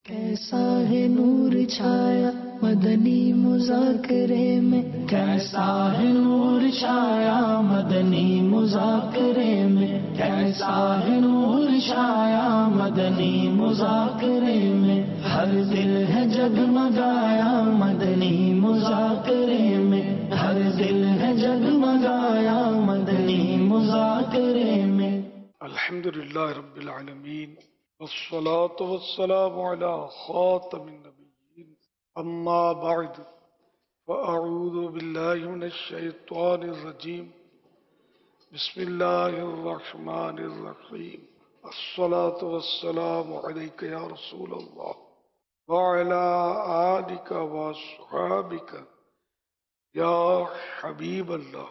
کیسا ہے نور چھایا مدنی مذاکرے میں، کیسا ہے نور چھایا مدنی مذاکرے میں، کیسا ہے نور چھایا مدنی مذاکرے میں، ہر دل ہے جگمگایا مدنی مذاکرے میں، ہر دل ہے جگمگایا مدنی مذاکرے میں۔ الحمدللہ رب العالمین، والصلاة والسلام على خاتم النبیین، اما بعد فاعوذ باللہ من الشیطان الرجیم، بسم اللہ الرحمن الرحیم، الصلاة والسلام علیک یا رسول اللہ وعلى آلک واصحابک یا حبیب اللہ،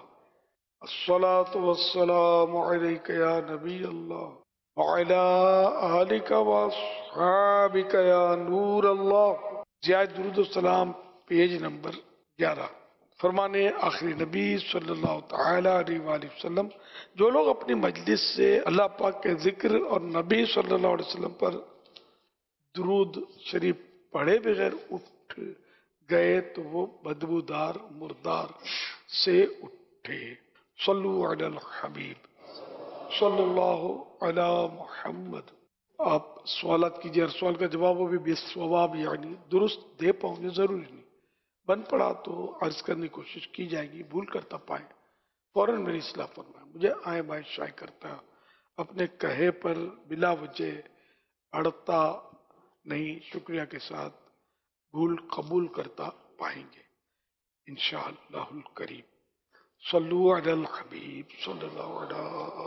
الصلاة والسلام علیک یا نبی اللہ وعلی آلک واصحابک یا نور اللہ۔ زیادہ درود السلام، پیج نمبر 11۔ فرمانے آخری نبی صلی اللہ تعالی علیہ وآلہ وسلم، جو لوگ اپنی مجلس سے اللہ پاک کے ذکر اور نبی صلی اللہ علیہ وسلم پر درود شریف پڑھے بغیر اٹھ گئے تو وہ بدبودار مردار سے اٹھے۔ صلو علی الحبیب صلی اللہ علی محمد۔ آپ سوالات کیجئے، ہر سوال کا جواب وہ بھی بے ثواب، یعنی درست دے پاؤں گے، ضروری نہیں، بن پڑا تو عرض کرنے کی کوشش کی جائے گی، بھول کرتا پائیں فوراً میری اصلاح فرمائیں۔ مجھے آئیں بائیں شائع کرتا اپنے کہے پر بلا وجہ اڑتا نہیں، شکریہ کے ساتھ بھول قبول کرتا پائیں گے انشاءاللہ الکریم۔ صلو علی الحبیب صلی اللہ علیہ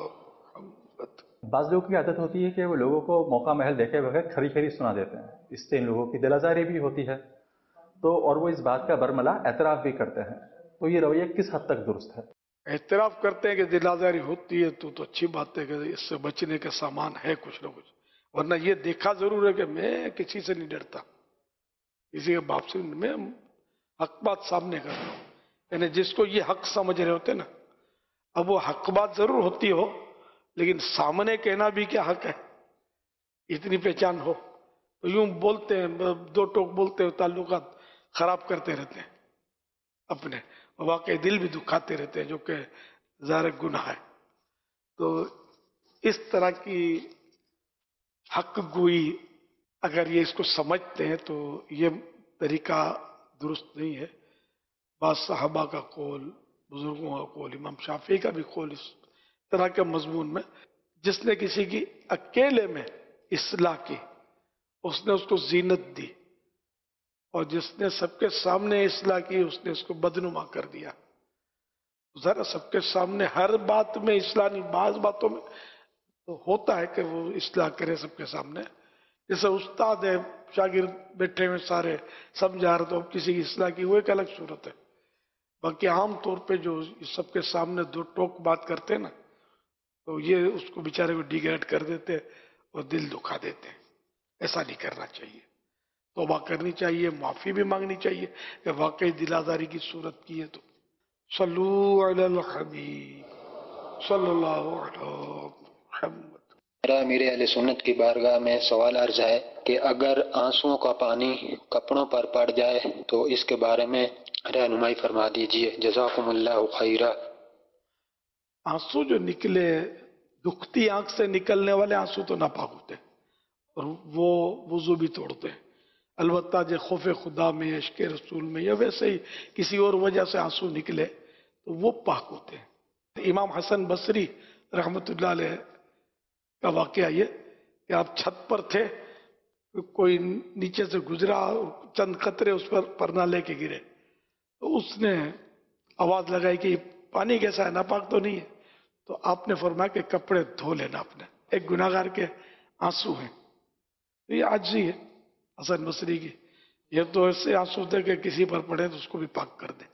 محمد۔ بعض لوگوں کی عادت ہوتی ہے کہ وہ لوگوں کو موقع محل دیکھے بغیر کھری کھری سنا دیتے ہیں، اس سے ان لوگوں کی دل آزاری بھی ہوتی ہے تو، اور وہ اس بات کا برملا اعتراف بھی کرتے ہیں، تو یہ رویہ کس حد تک درست ہے؟ اعتراف کرتے ہیں کہ دل آزاری ہوتی ہے تو اچھی بات ہے کہ اس سے بچنے کا سامان ہے کچھ نہ کچھ، ورنہ یہ دیکھا ضرور ہے کہ میں کسی سے نہیں ڈرتا، کسی کے باپ سے میں حق بات سامنے کر رہا ہوں، یعنی جس کو یہ حق سمجھ رہے ہوتے نا، اب وہ حق بات ضرور ہوتی ہو لیکن سامنے کہنا بھی کیا حق ہے، اتنی پہچان ہو تو یوں بولتے ہیں، دو ٹوک بولتے ہیں، تعلقات خراب کرتے رہتے ہیں اپنے، واقعی دل بھی دکھاتے رہتے ہیں جو کہ ظاہر گناہ ہے۔ تو اس طرح کی حق گوئی اگر یہ اس کو سمجھتے ہیں تو یہ طریقہ درست نہیں ہے۔ بعض صحابہ کا قول، بزرگوں کا قول، امام شافعی کا بھی قول اس طرح کے مضمون میں، جس نے کسی کی اکیلے میں اصلاح کی اس نے اس کو زینت دی، اور جس نے سب کے سامنے اصلاح کی اس نے اس کو بدنما کر دیا۔ ذرا سب کے سامنے ہر بات میں اصلاح نہیں، بعض باتوں میں تو ہوتا ہے کہ وہ اصلاح کرے سب کے سامنے، جیسے استاد ہے، شاگرد بیٹھے ہوئے سارے سمجھا رہے تو اب کسی کی اصلاح کی، وہ ایک الگ صورت ہے۔ باقی عام طور پہ جو سب کے سامنے دو ٹوک بات کرتے ہیں نا، تو یہ اس کو بیچارے کو ڈیگریڈ کر دیتے اور دل دکھا دیتے ہیں، ایسا نہیں کرنا چاہیے۔ توبہ کرنی چاہیے، معافی بھی مانگنی چاہیے کہ واقعی دل آزاری کی صورت کی ہے تو۔ صلو علی الحبیب صلی اللہ علیہ محمد۔ میرا امیر اہل سنت کی بارگاہ میں سوال عرض ہے کہ اگر آنسوؤں کا پانی کپڑوں پر پڑ جائے تو اس کے بارے میں رہنمائی فرما دیجیے، جزاکم اللہ خیرہ۔ آنسو جو نکلے، دکھتی آنکھ سے نکلنے والے آنسو تو ناپاک ہوتے ہیں اور وہ وضو بھی توڑتے ہیں، البتہ جو خوف خدا میں، عشق رسول میں، یا ویسے ہی کسی اور وجہ سے آنسو نکلے تو وہ پاک ہوتے ہیں۔ امام حسن بصری رحمۃ اللہ علیہ کا واقعہ یہ کہ آپ چھت پر تھے، کوئی نیچے سے گزرا، چند قطرے اس پر پرنا لے کے گرے تو اس نے آواز لگائی کہ یہ پانی کیسا ہے، ناپاک تو نہیں ہے؟ تو آپ نے فرمایا کہ کپڑے دھو لینا اپنے، ایک گناہگار کے آنسو ہیں، تو یہ عاجزی ہے حسن بصری کی، یہ تو ایسے آنسو تھے کہ کسی پر پڑے تو اس کو بھی پاک کر دیں۔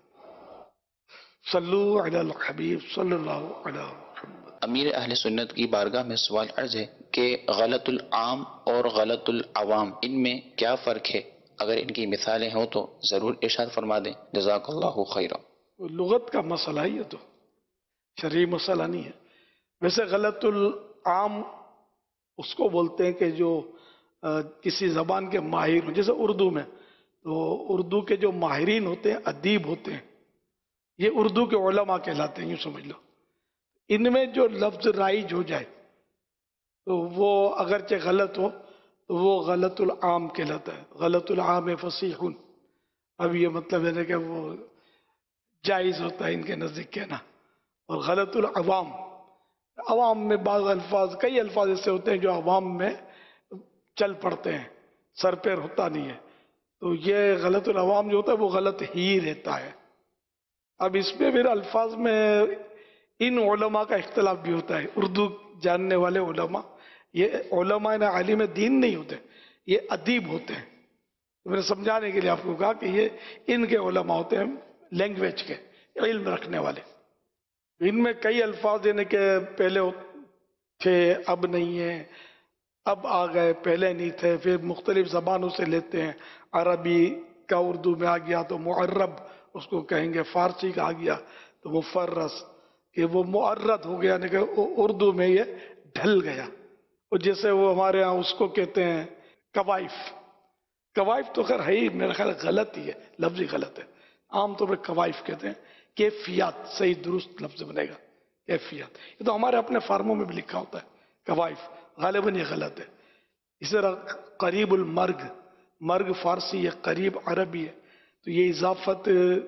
صلو علی الحبیب صلی اللہ علیہ محمد۔ امیر اہل سنت کی بارگاہ میں سوال عرض ہے کہ غلط العام اور غلط العوام ان میں کیا فرق ہے؟ اگر ان کی مثالیں ہوں تو ضرور ارشاد فرما دیں، جزاک اللہ خیرہ۔ لغت کا مسئلہ ہے، یہ تو شرعی مسئلہ نہیں ہے۔ ویسے غلط العام اس کو بولتے ہیں کہ جو किसी जबान के माहिर हों, जैसे उर्दू में, तो उर्दू के जो माहिरीन होते हैं, अदीब होते हैं, ये उर्दू के उलमा कहलाते हैं, यूं समझ लो। इनमें जो लफ्ज राइज हो जाए तो वो अगरचे गलत हो तो वो गलतुल आम कहलाता है। गलतुल आम फसीहुन, अब ये मतलब है ना कि वो जायज होता है इनके नजदीक कहना। और गलतुल अवाम, अवाम में बाज़ अल्फाज, कई अल्फाज ऐसे होते हैं जो अवाम में चल पड़ते हैं, सर पैर होता नहीं है, तो ये गलतुल अवाम जो होता है वो गलत ही रहता है। अब इसमें फिर अल्फाज में इन उलमा का इख्तलाफ भी होता है। उर्दू जानने वाले उलमा, ये उलमा ना आलिम दीन नहीं होते, ये अदीब होते हैं। तो मैंने समझाने के लिए आपको कहा कि ये इनके उलमा होते हैं, लैंग्वेज के इल्म रखने वाले। इनमें कई अल्फाज यानी कि पहले थे अब नहीं है, अब आ गए, पहले नहीं थे, फिर मुख्तलिफ जबानों से लेते हैं। अरबी का उर्दू में आ गया तो मुअर्रब उसको कहेंगे, फारसी का आ गया तो मुफर्रस, कि वो मुअर्रद हो गया, यानी कि उर्दू में ये ढल गया। और जैसे वो हमारे यहाँ उसको कहते हैं कवाइफ, कवाइफ तो खैर है ही मेरा ख्याल गलत ही है, लफ्ज ही गलत है। आमतौर पर कवाइफ कहते हैं, कैफियत सही दुरुस्त लफ्ज बनेगा, कैफियत। ये तो हमारे अपने फार्मों में भी लिखा होता है कवाइफ, गालिबन ये गलत है। इसी तरह करीबुल मर्ग, मर्ग फारसी है, करीब अरबी है, तो ये इजाफत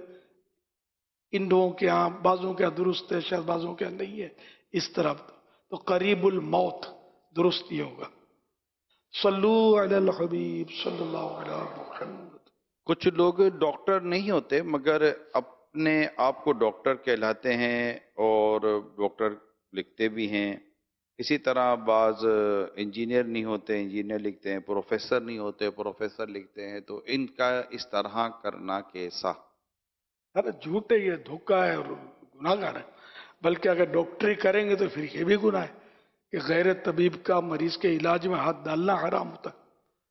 इन लोगों के यहाँ बाजों के यहाँ दुरुस्त है, शायद बाजों के यहाँ नहीं है इस तरफ। तो करीबुल मौत दुरुस्त ये होगा। सल्लू अलल हबीब सल्लल्लाहु अलैहि मुहम्मद। कुछ लोग डॉक्टर नहीं होते मगर अपने आप को डॉक्टर कहलाते हैं और डॉक्टर लिखते भी हैं। इसी तरह बाज इंजीनियर नहीं होते, इंजीनियर लिखते हैं, प्रोफेसर नहीं होते, प्रोफेसर लिखते हैं। तो इनका इस तरह करना कैसा? अरे झूठ है, ये धोखा है और गुनाहगार है। बल्कि अगर डॉक्टरी करेंगे तो फिर ये भी गुनाह है कि गैर तबीब का मरीज के इलाज में हाथ डालना हराम होता है।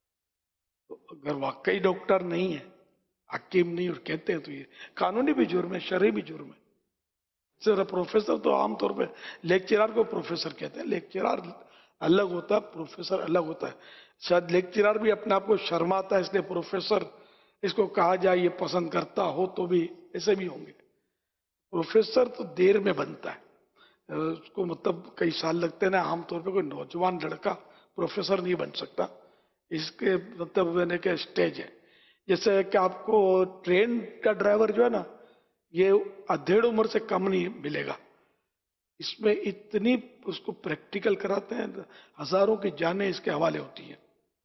तो अगर वाकई डॉक्टर नहीं है, हकीम नहीं और कहते हैं तो ये कानूनी भी जुर्म है, शरई भी जुर्म है। सिर्फ प्रोफेसर तो आमतौर पे लेक्चरर को प्रोफेसर कहते हैं, लेक्चरर अलग होता है, प्रोफेसर अलग होता है। शायद लेक्चरर भी अपने आप को शर्माता है, इसलिए प्रोफेसर इसको कहा जाए ये पसंद करता हो तो भी ऐसे भी होंगे। प्रोफेसर तो देर में बनता है, उसको मतलब कई साल लगते हैं ना। आमतौर पे कोई नौजवान लड़का प्रोफेसर नहीं बन सकता, इसके मतलब मैंने क्या स्टेज है। जैसे कि आपको ट्रेन का ड्राइवर जो है ना, ये अधेड़ उम्र से कम नहीं मिलेगा। इसमें इतनी उसको प्रैक्टिकल कराते हैं, हजारों की जानें इसके हवाले होती हैं।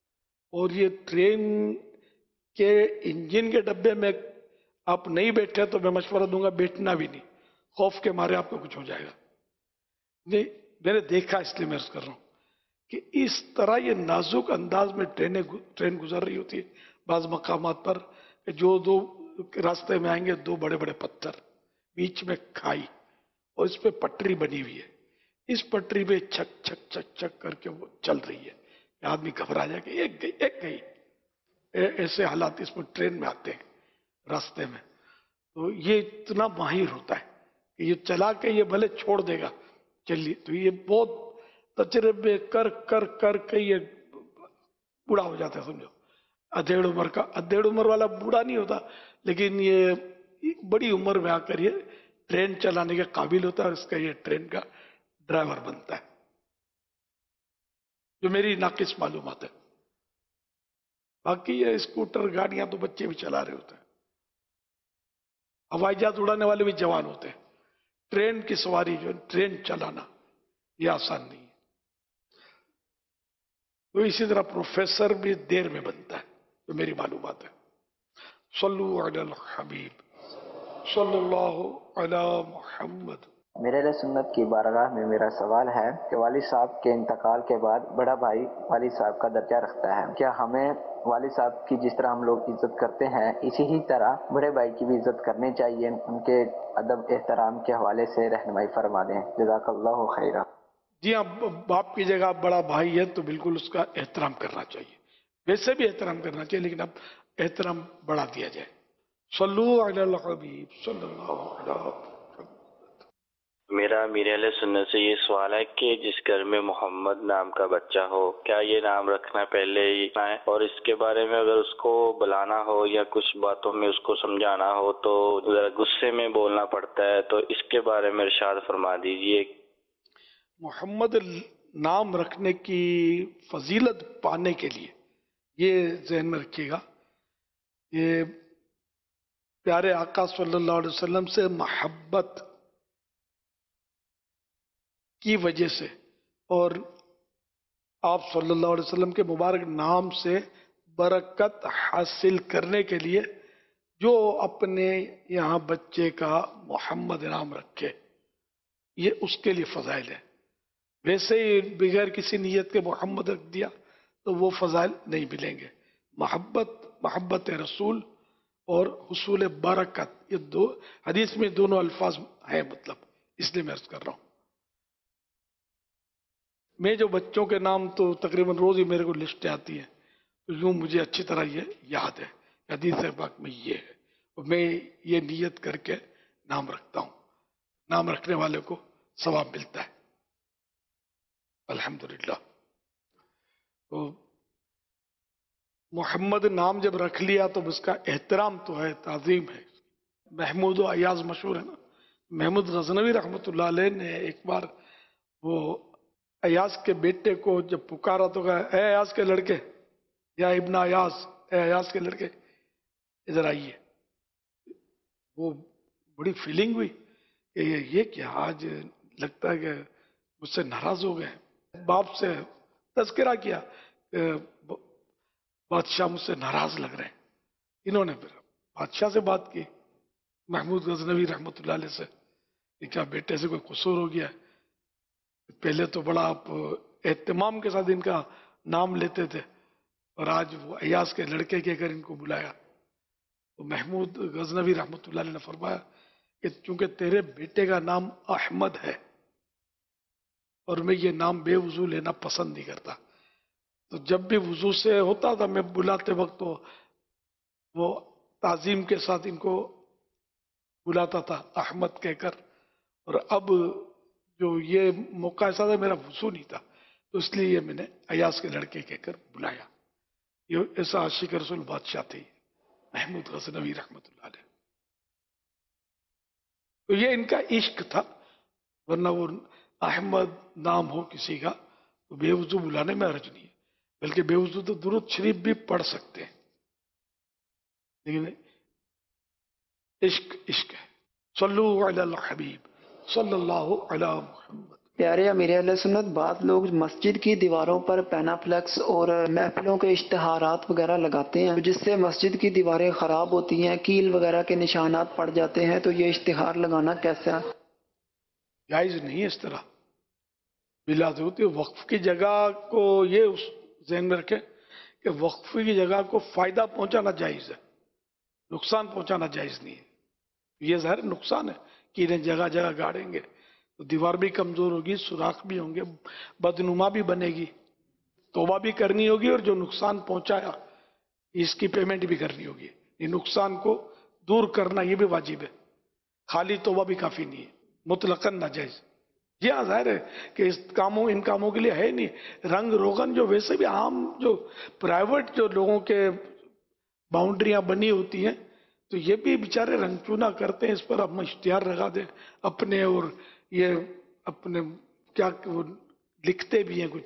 और ये ट्रेन के इंजन के डब्बे में आप नहीं बैठे तो मैं मशवरा दूंगा बैठना भी नहीं, खौफ के मारे आपको कुछ हो जाएगा। नहीं, मैंने देखा इसलिए मैं कर रहा हूं कि इस तरह ये नाजुक अंदाज में ट्रेन गुजर रही होती है बाज मकामात पर, जो दो रास्ते में आएंगे, दो बड़े बड़े पत्थर, बीच में खाई और इस पे पटरी बनी हुई है। इस पटरी पे छक छक छक छक करके वो चल रही है। आदमी घबरा जाए कि एक गई एक गई, ऐसे हालात इसमें ट्रेन में आते हैं रास्ते में। तो ये इतना माहिर होता है कि ये चला के ये भले छोड़ देगा चलिए, तो ये बहुत तजर्बे कर कर कर के ये बूढ़ा हो जाता है, समझो। अधेड़ उम्र का, अधेड़ उम्र वाला बूढ़ा नहीं होता, लेकिन ये बड़ी उम्र में आकर ये ट्रेन चलाने के काबिल होता है, इसका ये ट्रेन का ड्राइवर बनता है, जो मेरी नाकिस मालूमात है। बाकी ये स्कूटर गाड़ियां तो बच्चे भी चला रहे होते हैं, हवाई जहाज उड़ाने वाले भी जवान होते हैं। ट्रेन की सवारी जो ट्रेन चलाना ये आसान नहीं है। तो इसी तरह प्रोफेसर भी देर में बनता है, तो मेरी मालूमात है। सल्लु अलल हबीब सल्लल्लाहु अला मुहम्मद। मेरे लिए सुन्नत की बारगाह में मेरा सवाल है कि वालिद साहब के इंतकाल के बाद बड़ा भाई वालिद साहब का दर्जा रखता है, क्या हमें वालिद साहब की जिस तरह हम लोग इज्जत करते हैं इसी ही तरह बड़े भाई की भी इज्जत करनी चाहिए? उनके अदब एहतराम के हवाले से रहनुमाई फरमा दें, जज़ाकल्लाहु खैरा। जी हाँ, बाप की जगह बड़ा भाई है तो बिल्कुल उसका एहतराम करना चाहिए, वैसे भी एहतराम करना चाहिए, लेकिन अब एहतराम बढ़ा दिया जाए। सल्लु अलल हबीब सल्लल्लाहु अलैहि वसल्लम। میرا امیر اہل سنت سے یہ سوال ہے کہ جس گھر میں محمد نام کا بچہ ہو کیا یہ نام رکھنا پہلے ہی ہے، اور اس کے بارے میں اگر اس کو بلانا ہو یا کچھ باتوں میں اس کو سمجھانا ہو تو ذرا غصے میں بولنا پڑتا ہے، تو اس کے بارے میں ارشاد فرما دیجئے۔ محمد نام رکھنے کی فضیلت پانے کے لیے یہ ذہن میں رکھیے گا، یہ پیارے آقا صلی اللہ علیہ وسلم سے محبت کی وجہ سے اور آپ صلی اللہ علیہ وسلم کے مبارک نام سے برکت حاصل کرنے کے لیے جو اپنے یہاں بچے کا محمد نام رکھے یہ اس کے لیے فضائل ہے۔ ویسے ہی بغیر کسی نیت کے محمد رکھ دیا تو وہ فضائل نہیں ملیں گے۔ محبت رسول اور حصول برکت، یہ دو حدیث میں دونوں الفاظ ہیں، مطلب اس لیے میں عرض کر رہا ہوں۔ میں جو بچوں کے نام تو تقریباً روز ہی میرے کو لسٹ آتی ہے، تو یوں مجھے اچھی طرح یہ یاد ہے، حدیث پاک میں یہ ہے، اور میں یہ نیت کر کے نام رکھتا ہوں، نام رکھنے والے کو ثواب ملتا ہے الحمدللہ۔ تو محمد نام جب رکھ لیا تو اس کا احترام تو ہے، تعظیم ہے۔ محمود و ایاز مشہور ہے نا، محمود غزنوی رحمۃ اللہ علیہ نے ایک بار وہ ایاز کے بیٹے کو جب پکارا تو کہا، اے ایاز کے لڑکے، یا ابن ایاز، اے ایاز کے لڑکے ادھر آئیے۔ وہ بڑی فیلنگ ہوئی کہ یہ کیا، آج لگتا ہے کہ مجھ سے ناراض ہو گئے۔ باپ سے تذکرہ کیا کہ بادشاہ مجھ سے ناراض لگ رہے ہیں۔ انہوں نے پھر بادشاہ سے بات کی، محمود غزنوی رحمۃ اللہ علیہ سے، کہ کیا بیٹے سے کوئی قصور ہو گیا ہے؟ پہلے تو بڑا آپ اہتمام کے ساتھ ان کا نام لیتے تھے، اور آج وہ ایاز کے لڑکے کہہ کر ان کو بلایا۔ تو محمود غزنوی رحمۃ اللہ علیہ نے فرمایا کہ چونکہ تیرے بیٹے کا نام احمد ہے اور میں یہ نام بے وضو لینا پسند نہیں کرتا، تو جب بھی وضو سے ہوتا تھا میں بلاتے وقت تو وہ تعظیم کے ساتھ ان کو بلاتا تھا احمد کہہ کر، اور اب جو یہ موقع ایسا تھا میرا وضو نہیں تھا تو اس لیے یہ میں نے ایاز کے لڑکے کہہ کر بلایا۔ یہ ایسا عاشق رسول بادشاہ تھے محمود غزنوی رحمۃ اللہ علیہ۔ تو یہ ان کا عشق تھا، ورنہ وہ احمد نام ہو کسی کا تو بے وضو بلانے میں حرج نہیں ہے، بلکہ بے وضو تو درود شریف بھی پڑھ سکتے ہیں، لیکن عشق ہے۔ صلو علی الحبیب صلی اللہ علی محمد۔ پیارے امیر اہل سنت، بعض لوگ مسجد کی دیواروں پر پینا فلیکس اور محفلوں کے اشتہارات وغیرہ لگاتے ہیں جس سے مسجد کی دیواریں خراب ہوتی ہیں، کیل وغیرہ کے نشانات پڑ جاتے ہیں، تو یہ اشتہار لگانا کیسا؟ جائز نہیں ہے اس طرح، بلا ضرورت وقف کی جگہ کو یہ اس ذہن میں رکھیں کہ وقف کی جگہ کو فائدہ پہنچانا جائز ہے، نقصان پہنچانا جائز نہیں ہے۔ یہ ظاہر نقصان ہے کہ انہیں جگہ جگہ گاڑیں گے تو دیوار بھی کمزور ہوگی، سوراخ بھی ہوں گے، بدنما بھی بنے گی، توبہ بھی کرنی ہوگی، اور جو نقصان پہنچایا اس کی پیمنٹ بھی کرنی ہوگی۔ یہ نقصان کو دور کرنا یہ بھی واجب ہے، خالی توبہ بھی کافی نہیں ہے، مطلقاً ناجائز۔ یہ ظاہر ہے کہ ان کاموں کے لیے ہے نہیں۔ رنگ روغن جو ویسے بھی عام جو پرائیویٹ جو لوگوں کے باؤنڈریاں بنی ہوتی ہیں تو یہ بھی بیچارے رنگ چونا کرتے ہیں، اس پر ہم اشتہار لگا دیں اپنے، اور یہ اپنے کیا وہ لکھتے بھی ہیں، کوئی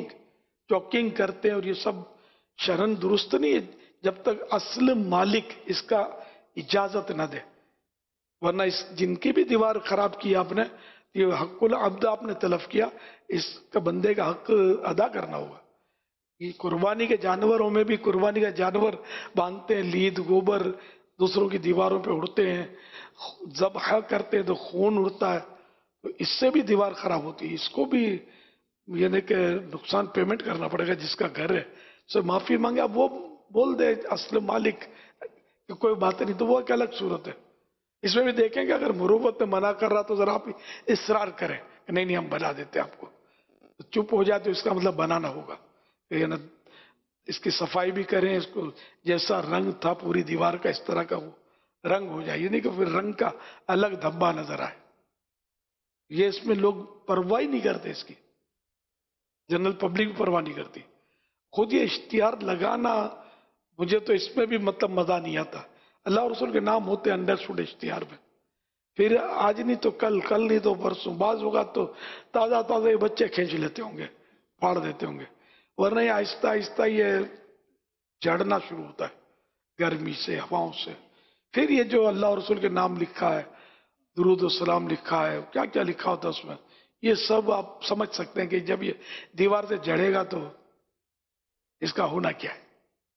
چوکنگ کرتے ہیں، اور یہ سب شرعاً درست نہیں ہے جب تک اصل مالک اس کا اجازت نہ دے، ورنہ اس جن کی بھی دیوار خراب کی آپ نے، یہ حق العبد آپ نے تلف کیا، اس کا بندے کا حق ادا کرنا ہوگا۔ یہ قربانی کے جانوروں میں بھی قربانی کا جانور باندھتے ہیں، لید گوبر دوسروں کی دیواروں پہ اڑتے ہیں، ذبح کرتے ہیں تو خون اڑتا ہے، تو اس سے بھی دیوار خراب ہوتی ہے۔ اس کو بھی یعنی کہ نقصان پیمنٹ کرنا پڑے گا، جس کا گھر ہے اسے معافی مانگے، اب وہ بول دے اصل مالک کہ کوئی بات نہیں، تو وہ ایک الگ صورت ہے۔ اس میں بھی دیکھیں کہ اگر مروت میں منع کر رہا تو ذرا آپ اصرار کریں کہ نہیں ہم بنا دیتے آپ کو، تو چپ ہو جائے تو اس کا مطلب بنانا ہوگا، یعنی اس کی صفائی بھی کریں، اس کو جیسا رنگ تھا پوری دیوار کا اس طرح کا وہ رنگ ہو جائے، یہ نہیں کہ پھر رنگ کا الگ دھبا نظر آئے۔ یہ اس میں لوگ پرواہ ہی نہیں کرتے، اس کی جنرل پبلک بھی پرواہ نہیں کرتی. خود یہ اشتہار لگانا مجھے تو اس میں بھی مطلب مزہ نہیں آتا. اللہ اور رسول کے نام ہوتے انڈرسٹوڈ اشتہار میں، پھر آج نہیں تو کل، کل نہیں تو پرسوں، بعض ہوگا تو تازہ تازہ یہ بچے کھینچ لیتے ہوں گے، پھاڑ دیتے ہوں گے، ورنہ یہ آہستہ آہستہ یہ جھڑنا شروع ہوتا ہے گرمی سے، ہواؤں سے. پھر یہ جو اللہ اور رسول کے نام لکھا ہے، درود و سلام لکھا ہے، کیا کیا لکھا ہوتا ہے اس میں، یہ سب آپ سمجھ سکتے ہیں کہ جب یہ دیوار سے جڑے گا تو اس کا ہونا کیا ہے.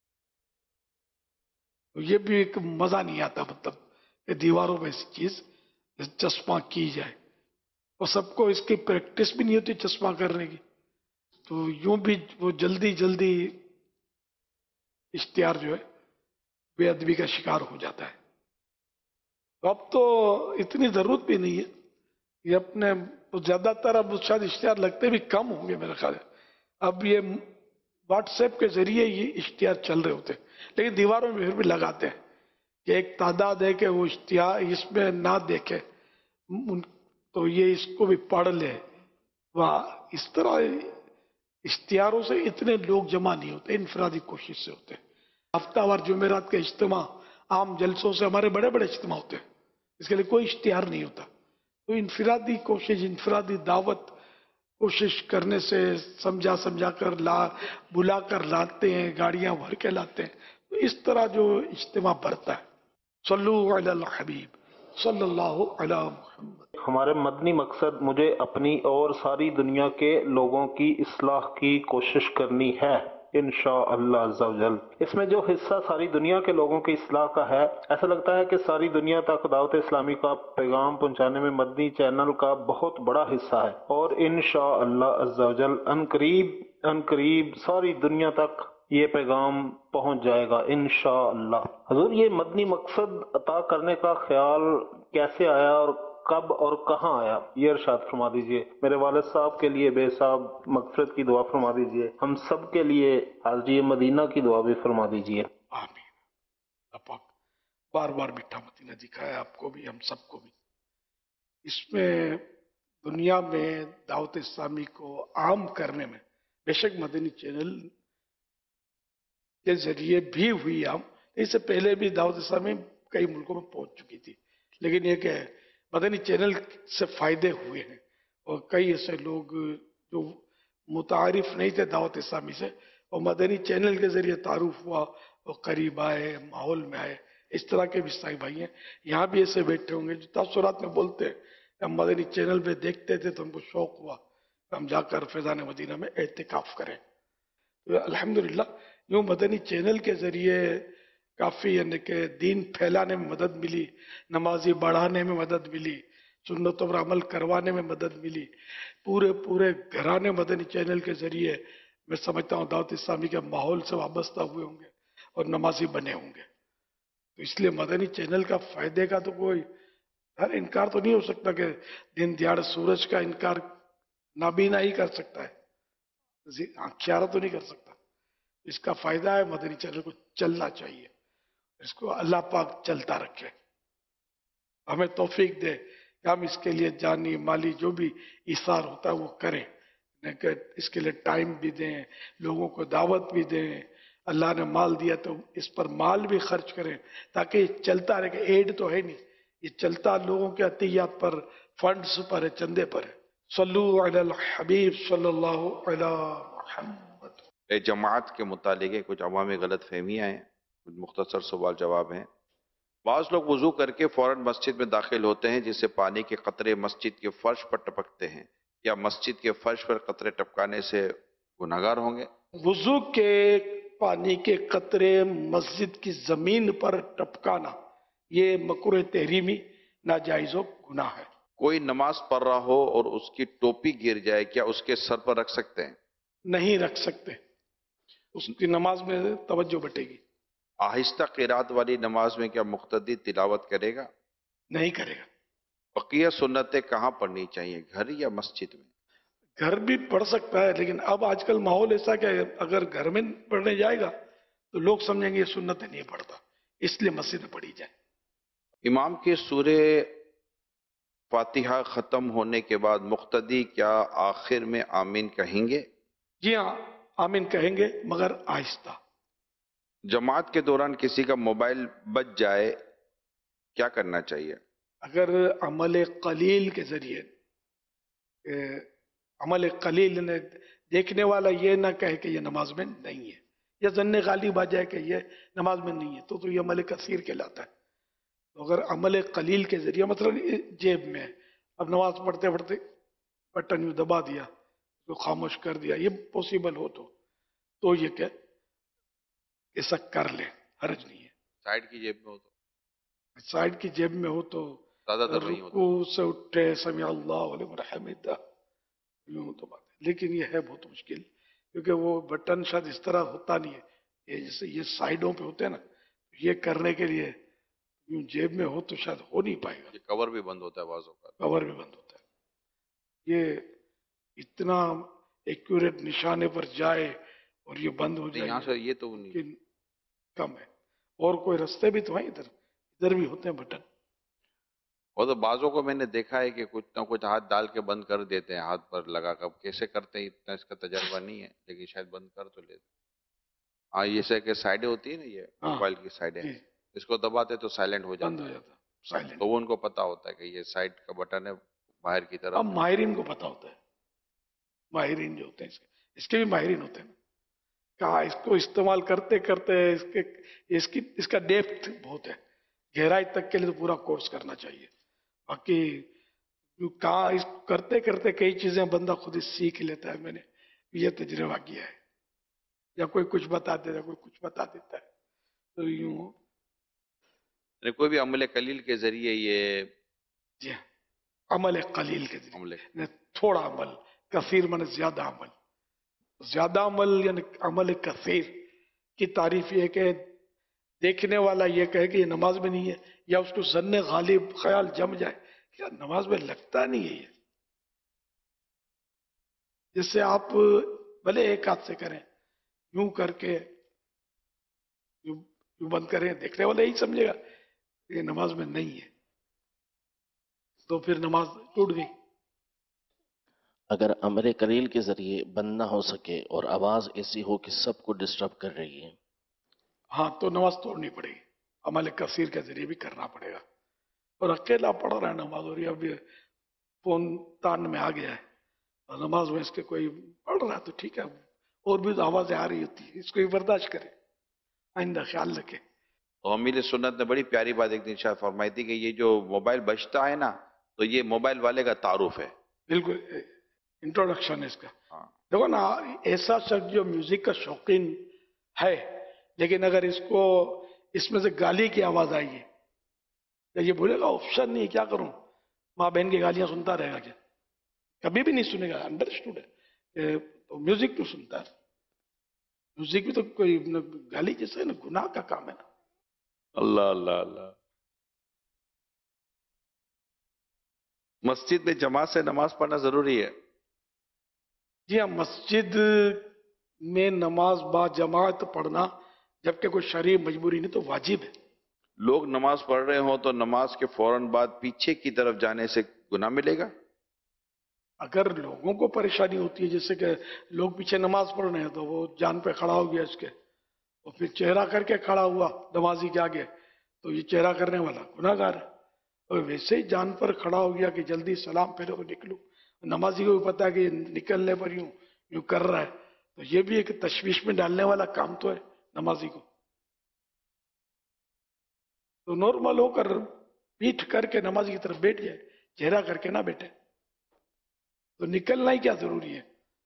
یہ بھی ایک مزہ نہیں آتا، مطلب کہ دیواروں میں ایسی چیز چشمہ کی جائے، اور سب کو اس کی پریکٹس بھی نہیں ہوتی چشمہ کرنے کی، تو یوں بھی وہ جلدی جلدی اشتہار جو ہے بے ادبی کا شکار ہو جاتا ہے. اب تو اتنی ضرورت بھی نہیں ہے، یہ اپنے زیادہ تر اب شاید اشتہار لگتے بھی کم ہوں گے میرے خیال ہے. اب یہ واٹس ایپ کے ذریعے یہ اشتہار چل رہے ہوتے ہیں، لیکن دیواروں میں پھر بھی لگاتے ہیں کہ ایک تعداد ہے کہ وہ اشتہار اس میں نہ دیکھے تو یہ اس کو بھی پڑھ لے. اس طرح اشتہاروں سے اتنے لوگ جمع نہیں ہوتے، انفرادی کوشش سے ہوتے ہیں. ہفتہ وار جمعرات کے اجتماع عام جلسوں سے ہمارے بڑے بڑے اجتماع ہوتے ہیں، اس کے لیے کوئی اشتہار نہیں ہوتا. تو انفرادی کوشش، انفرادی دعوت کوشش کرنے سے سمجھا کر بلا کر لاتے ہیں، گاڑیاں بھر کے لاتے ہیں. تو اس طرح جو اجتماع بڑھتا ہے. صلو علی الحبیب صلی اللہ علی محمد. ہمارے مدنی مقصد مجھے اپنی اور ساری دنیا کے لوگوں کی اصلاح کی کوشش کرنی ہے انشاءاللہ عز و جل. اس میں جو حصہ ساری دنیا کے لوگوں کی اصلاح کا ہے، ایسا لگتا ہے کہ ساری دنیا تک دعوت اسلامی کا پیغام پہنچانے میں مدنی چینل کا بہت بڑا حصہ ہے، اور انشاءاللہ عز و جل ان قریب ساری دنیا تک یہ پیغام پہنچ جائے گا انشاءاللہ. حضور، یہ مدنی مقصد عطا کرنے کا خیال کیسے آیا اور کب اور کہاں آیا، یہ ارشاد فرما دیجئے. میرے والد صاحب کے لیے بے صاحب مغفرت کی دعا فرما دیجئے، ہم سب کے لیے حاجی مدینہ کی دعا بھی فرما دیجئے. آمین. اللہ پاک بار بار میٹھا مدینہ دکھایا آپ کو بھی، ہم سب کو بھی. اس میں دنیا میں دعوت اسلامی کو عام کرنے میں بے شک مدنی چینل کے ذریعے بھی ہوئی عام. اس سے پہلے بھی دعوت اسلامی کئی ملکوں میں پہنچ چکی تھی، لیکن یہ کہ مدنی چینل سے فائدے ہوئے ہیں، اور کئی ایسے لوگ جو متعارف نہیں تھے دعوت اسلامی سے، اور مدنی چینل کے ذریعے تعارف ہوا، اور قریب آئے، ماحول میں آئے. اس طرح کے بھی سائی بھائی ہیں یہاں بھی ایسے بیٹھے ہوں گے جو تاثرات میں بولتے ہیں. ہم مدنی چینل پہ دیکھتے تھے تو ہم کو شوق ہوا کہ ہم جا کر فیضان مدینہ میں اعتکاف کریں. تو الحمدللہ یوں مدنی چینل کے ذریعے کافی یعنی کہ دین پھیلانے میں مدد ملی، نمازی بڑھانے میں مدد ملی، سنتوں پر عمل کروانے میں مدد ملی. پورے گھرانے مدنی چینل کے ذریعے میں سمجھتا ہوں دعوت اسلامی کے ماحول سے وابستہ ہوئے ہوں گے اور نمازی بنے ہوں گے. تو اس لیے مدنی چینل کا فائدے کا تو کوئی انکار تو نہیں ہو سکتا کہ دن دیہڑ سورج کا انکار نابینا ہی کر سکتا ہے، آنکھیارہ تو نہیں کر سکتا. اس کا فائدہ ہے، مدنی چینل کو چلنا چاہیے، اس کو اللہ پاک چلتا رکھے، ہمیں توفیق دے کہ ہم اس کے لیے جانی مالی جو بھی ایثار ہوتا ہے وہ کریں، اس کے لیے ٹائم بھی دیں، لوگوں کو دعوت بھی دیں. اللہ نے مال دیا تو اس پر مال بھی خرچ کریں تاکہ یہ چلتا رہے. کہ ایڈ تو ہے نہیں، یہ چلتا لوگوں کے عطیات پر، فنڈز پر ہے، چندے پر ہے. صلو علی الحبیب صلی اللہ علی محمد. جماعت کے متعلق کچھ عوامی غلط فہمیاں ہیں، کچھ مختصر سوال جواب ہیں. بعض لوگ وضو کر کے فوراً مسجد میں داخل ہوتے ہیں جس سے پانی کے قطرے مسجد کے فرش پر ٹپکتے ہیں، یا مسجد کے فرش پر قطرے ٹپکانے سے گناہگار ہوں گے؟ وضو کے پانی کے قطرے مسجد کی زمین پر ٹپکانا یہ مکروہ تحریمی، ناجائز و گناہ ہے. کوئی نماز پڑھ رہا ہو اور اس کی ٹوپی گر جائے، کیا اس کے سر پر رکھ سکتے ہیں؟ نہیں رکھ سکتے، اس کی نماز میں توجہ بٹے گی. آہستہ قرات والی نماز میں کیا مقتدی تلاوت کرے گا؟ نہیں کرے گا. بقیہ سنتیں کہاں پڑھنی چاہیے، گھر یا مسجد میں؟ گھر بھی پڑھ سکتا ہے، لیکن اب آج کل ماحول ایسا کہ اگر گھر میں پڑھنے جائے گا تو لوگ سمجھیں گے یہ سنتیں نہیں پڑھتا، اس لیے مسجد میں پڑھی جائے. امام کی سورہ فاتحہ ختم ہونے کے بعد مقتدی کیا آخر میں آمین کہیں گے؟ جی ہاں، آمین کہیں گے مگر آہستہ. جماعت کے دوران کسی کا موبائل بچ جائے کیا کرنا چاہیے؟ اگر عمل قلیل کے ذریعے عمل قلیل نے دیکھنے والا یہ نہ کہے کہ یہ نماز میں نہیں ہے، یا ظن غالب آ جائے کہ یہ نماز میں نہیں ہے، تو یہ عمل کثیر کہلاتا ہے. تو اگر عمل قلیل کے ذریعے مثلا جیب میں اب نماز پڑھتے پڑھتے بٹن یوں دبا دیا، تو خاموش کر دیا، یہ پوسیبل ہو تو یہ کہ ایسا کر لے، حرج نہیں ہے. سائیڈ کی جیب میں ہو تو سائیڈ کی جیب میں ہو تو زیادہ تر نہیں ہوتا. رکوع سے اٹھے سمع اللہ لمن حمدہ، یوں تو بات ہے. لیکن یہ ہے بہت مشکل، کیونکہ وہ بٹن شاید اس طرح ہوتا نہیں ہے، یہ جیسے یہ سائیڈوں پہ ہوتے ہیں نا، یہ کرنے کے لیے یوں جیب میں ہو تو شاید ہو نہیں پائے گا. یہ کور بھی بند ہوتا ہے بعض اوقات. کور بھی بند ہوتا ہے. یہ اتنا ایکوریٹ نشانے پر جائے اور یہ بند ہو جائے، یہاں سے یہ تو نہیں. لیکن کم ہے. اور کوئی رستے بھی تو ہیں ادھر بھی ہوتے ہیں بٹن. اور تو بعضوں کو میں نے دیکھا ہے کہ کچھ نہ کچھ ہاتھ ڈال کے بند کر دیتے ہیں، ہاتھ پر لگا کر. کیسے کرتے ہیں اتنا اس کا تجربہ نہیں ہے، لیکن شاید بند کر تو لیتے. ہاں، یہ سے کہ سائڈیں ہوتی ہیں نا، یہ موبائل کی سائڈیں، اس کو دباتے تو سائلنٹ ہو بند ہو جاتا ہے. جاتا سائلنٹ. تو وہ ان کو پتا ہوتا ہے کہ یہ سائڈ کا بٹن ہے باہر کی طرف. اب ماہرین کو پتا ہوتا ہے، ماہرین جو ہوتے ہیں اس کے بھی ماہرین ہوتے ہیں، کہا اس کو استعمال کرتے کرتے اس کا ڈیپتھ بہت ہے، گہرائی تک کے لیے تو پورا کورس کرنا چاہیے. باقی کہاں اس کرتے کرتے کئی چیزیں بندہ خود ہی سیکھ لیتا ہے. میں نے یہ تجربہ کیا ہے، یا کوئی کچھ بتا دیتا ہے، کوئی کچھ بتا دیتا ہے. تو یوں کوئی بھی عمل قلیل کے ذریعے یہ جی عمل قلیل کے ذریعے تھوڑا عمل، کثیر من زیادہ عمل. زیادہ عمل یعنی عمل کثیر کی تعریف یہ کہ دیکھنے والا یہ کہے کہ یہ نماز میں نہیں ہے، یا اس کو ظن غالب خیال جم جائے کہ نماز میں لگتا نہیں ہے. یہ جس سے آپ بھلے ایک ہاتھ سے کریں، یوں کر کے یوں بند کریں، دیکھنے والا یہی سمجھے گا کہ یہ نماز میں نہیں ہے، تو پھر نماز ٹوٹ گئی. اگر عمل قلیل کے ذریعے بند نہ ہو سکے اور آواز ایسی ہو کہ سب کو ڈسٹرب کر رہی ہے، ہاں تو نماز توڑنی پڑے گی. عمل کثیر کے ذریعے بھی کرنا پڑے گا. اور اکیلا پڑھ رہا ہے نماز، اور اب یہ فون تان میں آ گیا ہے اور نماز میں اس کے کوئی پڑھ رہا ہے تو ٹھیک ہے، اور بھی تو آوازیں آ رہی ہوتی ہے، اس کو بھی برداشت کرے، آئندہ خیال رکھے. تو امیر سنت نے بڑی پیاری بات ایک دن شاید فرمائی تھی کہ یہ جو موبائل بجتا ہے نا، تو یہ موبائل والے کا تعارف ہے. بالکل انٹروڈکشن ہے اس کا. دیکھو نا، ایسا شخص جو میوزک کا شوقین ہے، لیکن اگر اس میں سے گالی کی آواز آئی ہے، یہ بولے گا آپشن نہیں، کیا کروں، ماں بہن کی گالیاں سنتا رہے گا کیا؟ کبھی بھی نہیں سنے گا. انڈرسٹوڈ ہے. تو میوزک کیوں سنتا ہے؟ میوزک بھی تو کوئی گالی جیسے ہے نا، گناہ کا کام ہے نا. اللہ اللہ اللہ. مسجد میں جماعت سے نماز پڑھنا ضروری ہے؟ جی ہاں، مسجد میں نماز با جماعت پڑھنا جبکہ کوئی شرعی مجبوری نہیں تو واجب ہے. لوگ نماز پڑھ رہے ہوں تو نماز کے فوراً بعد پیچھے کی طرف جانے سے گناہ ملے گا؟ اگر لوگوں کو پریشانی ہوتی ہے، جیسے کہ لوگ پیچھے نماز پڑھ رہے ہیں تو وہ جان پہ کھڑا ہو گیا اس کے، اور پھر چہرہ کر کے کھڑا ہوا نمازی کے آگے، تو یہ چہرہ کرنے والا گناہ گار ہے. اور ویسے ہی جان پر کھڑا ہو گیا کہ جلدی سلام پھیرے کو نکلوں، نمازی کو بھی پتا ہے کہ نکلنے پر یوں کر رہا ہے، تو یہ بھی ایک تشویش میں ڈالنے والا کام تو ہے نمازی کو. تو نارمل ہو کر پیٹھ کر کے نمازی کی طرف بیٹھ جائے، چہرہ کر کے نہ بیٹھے. تو نکلنا ہی کیا ضروری ہے؟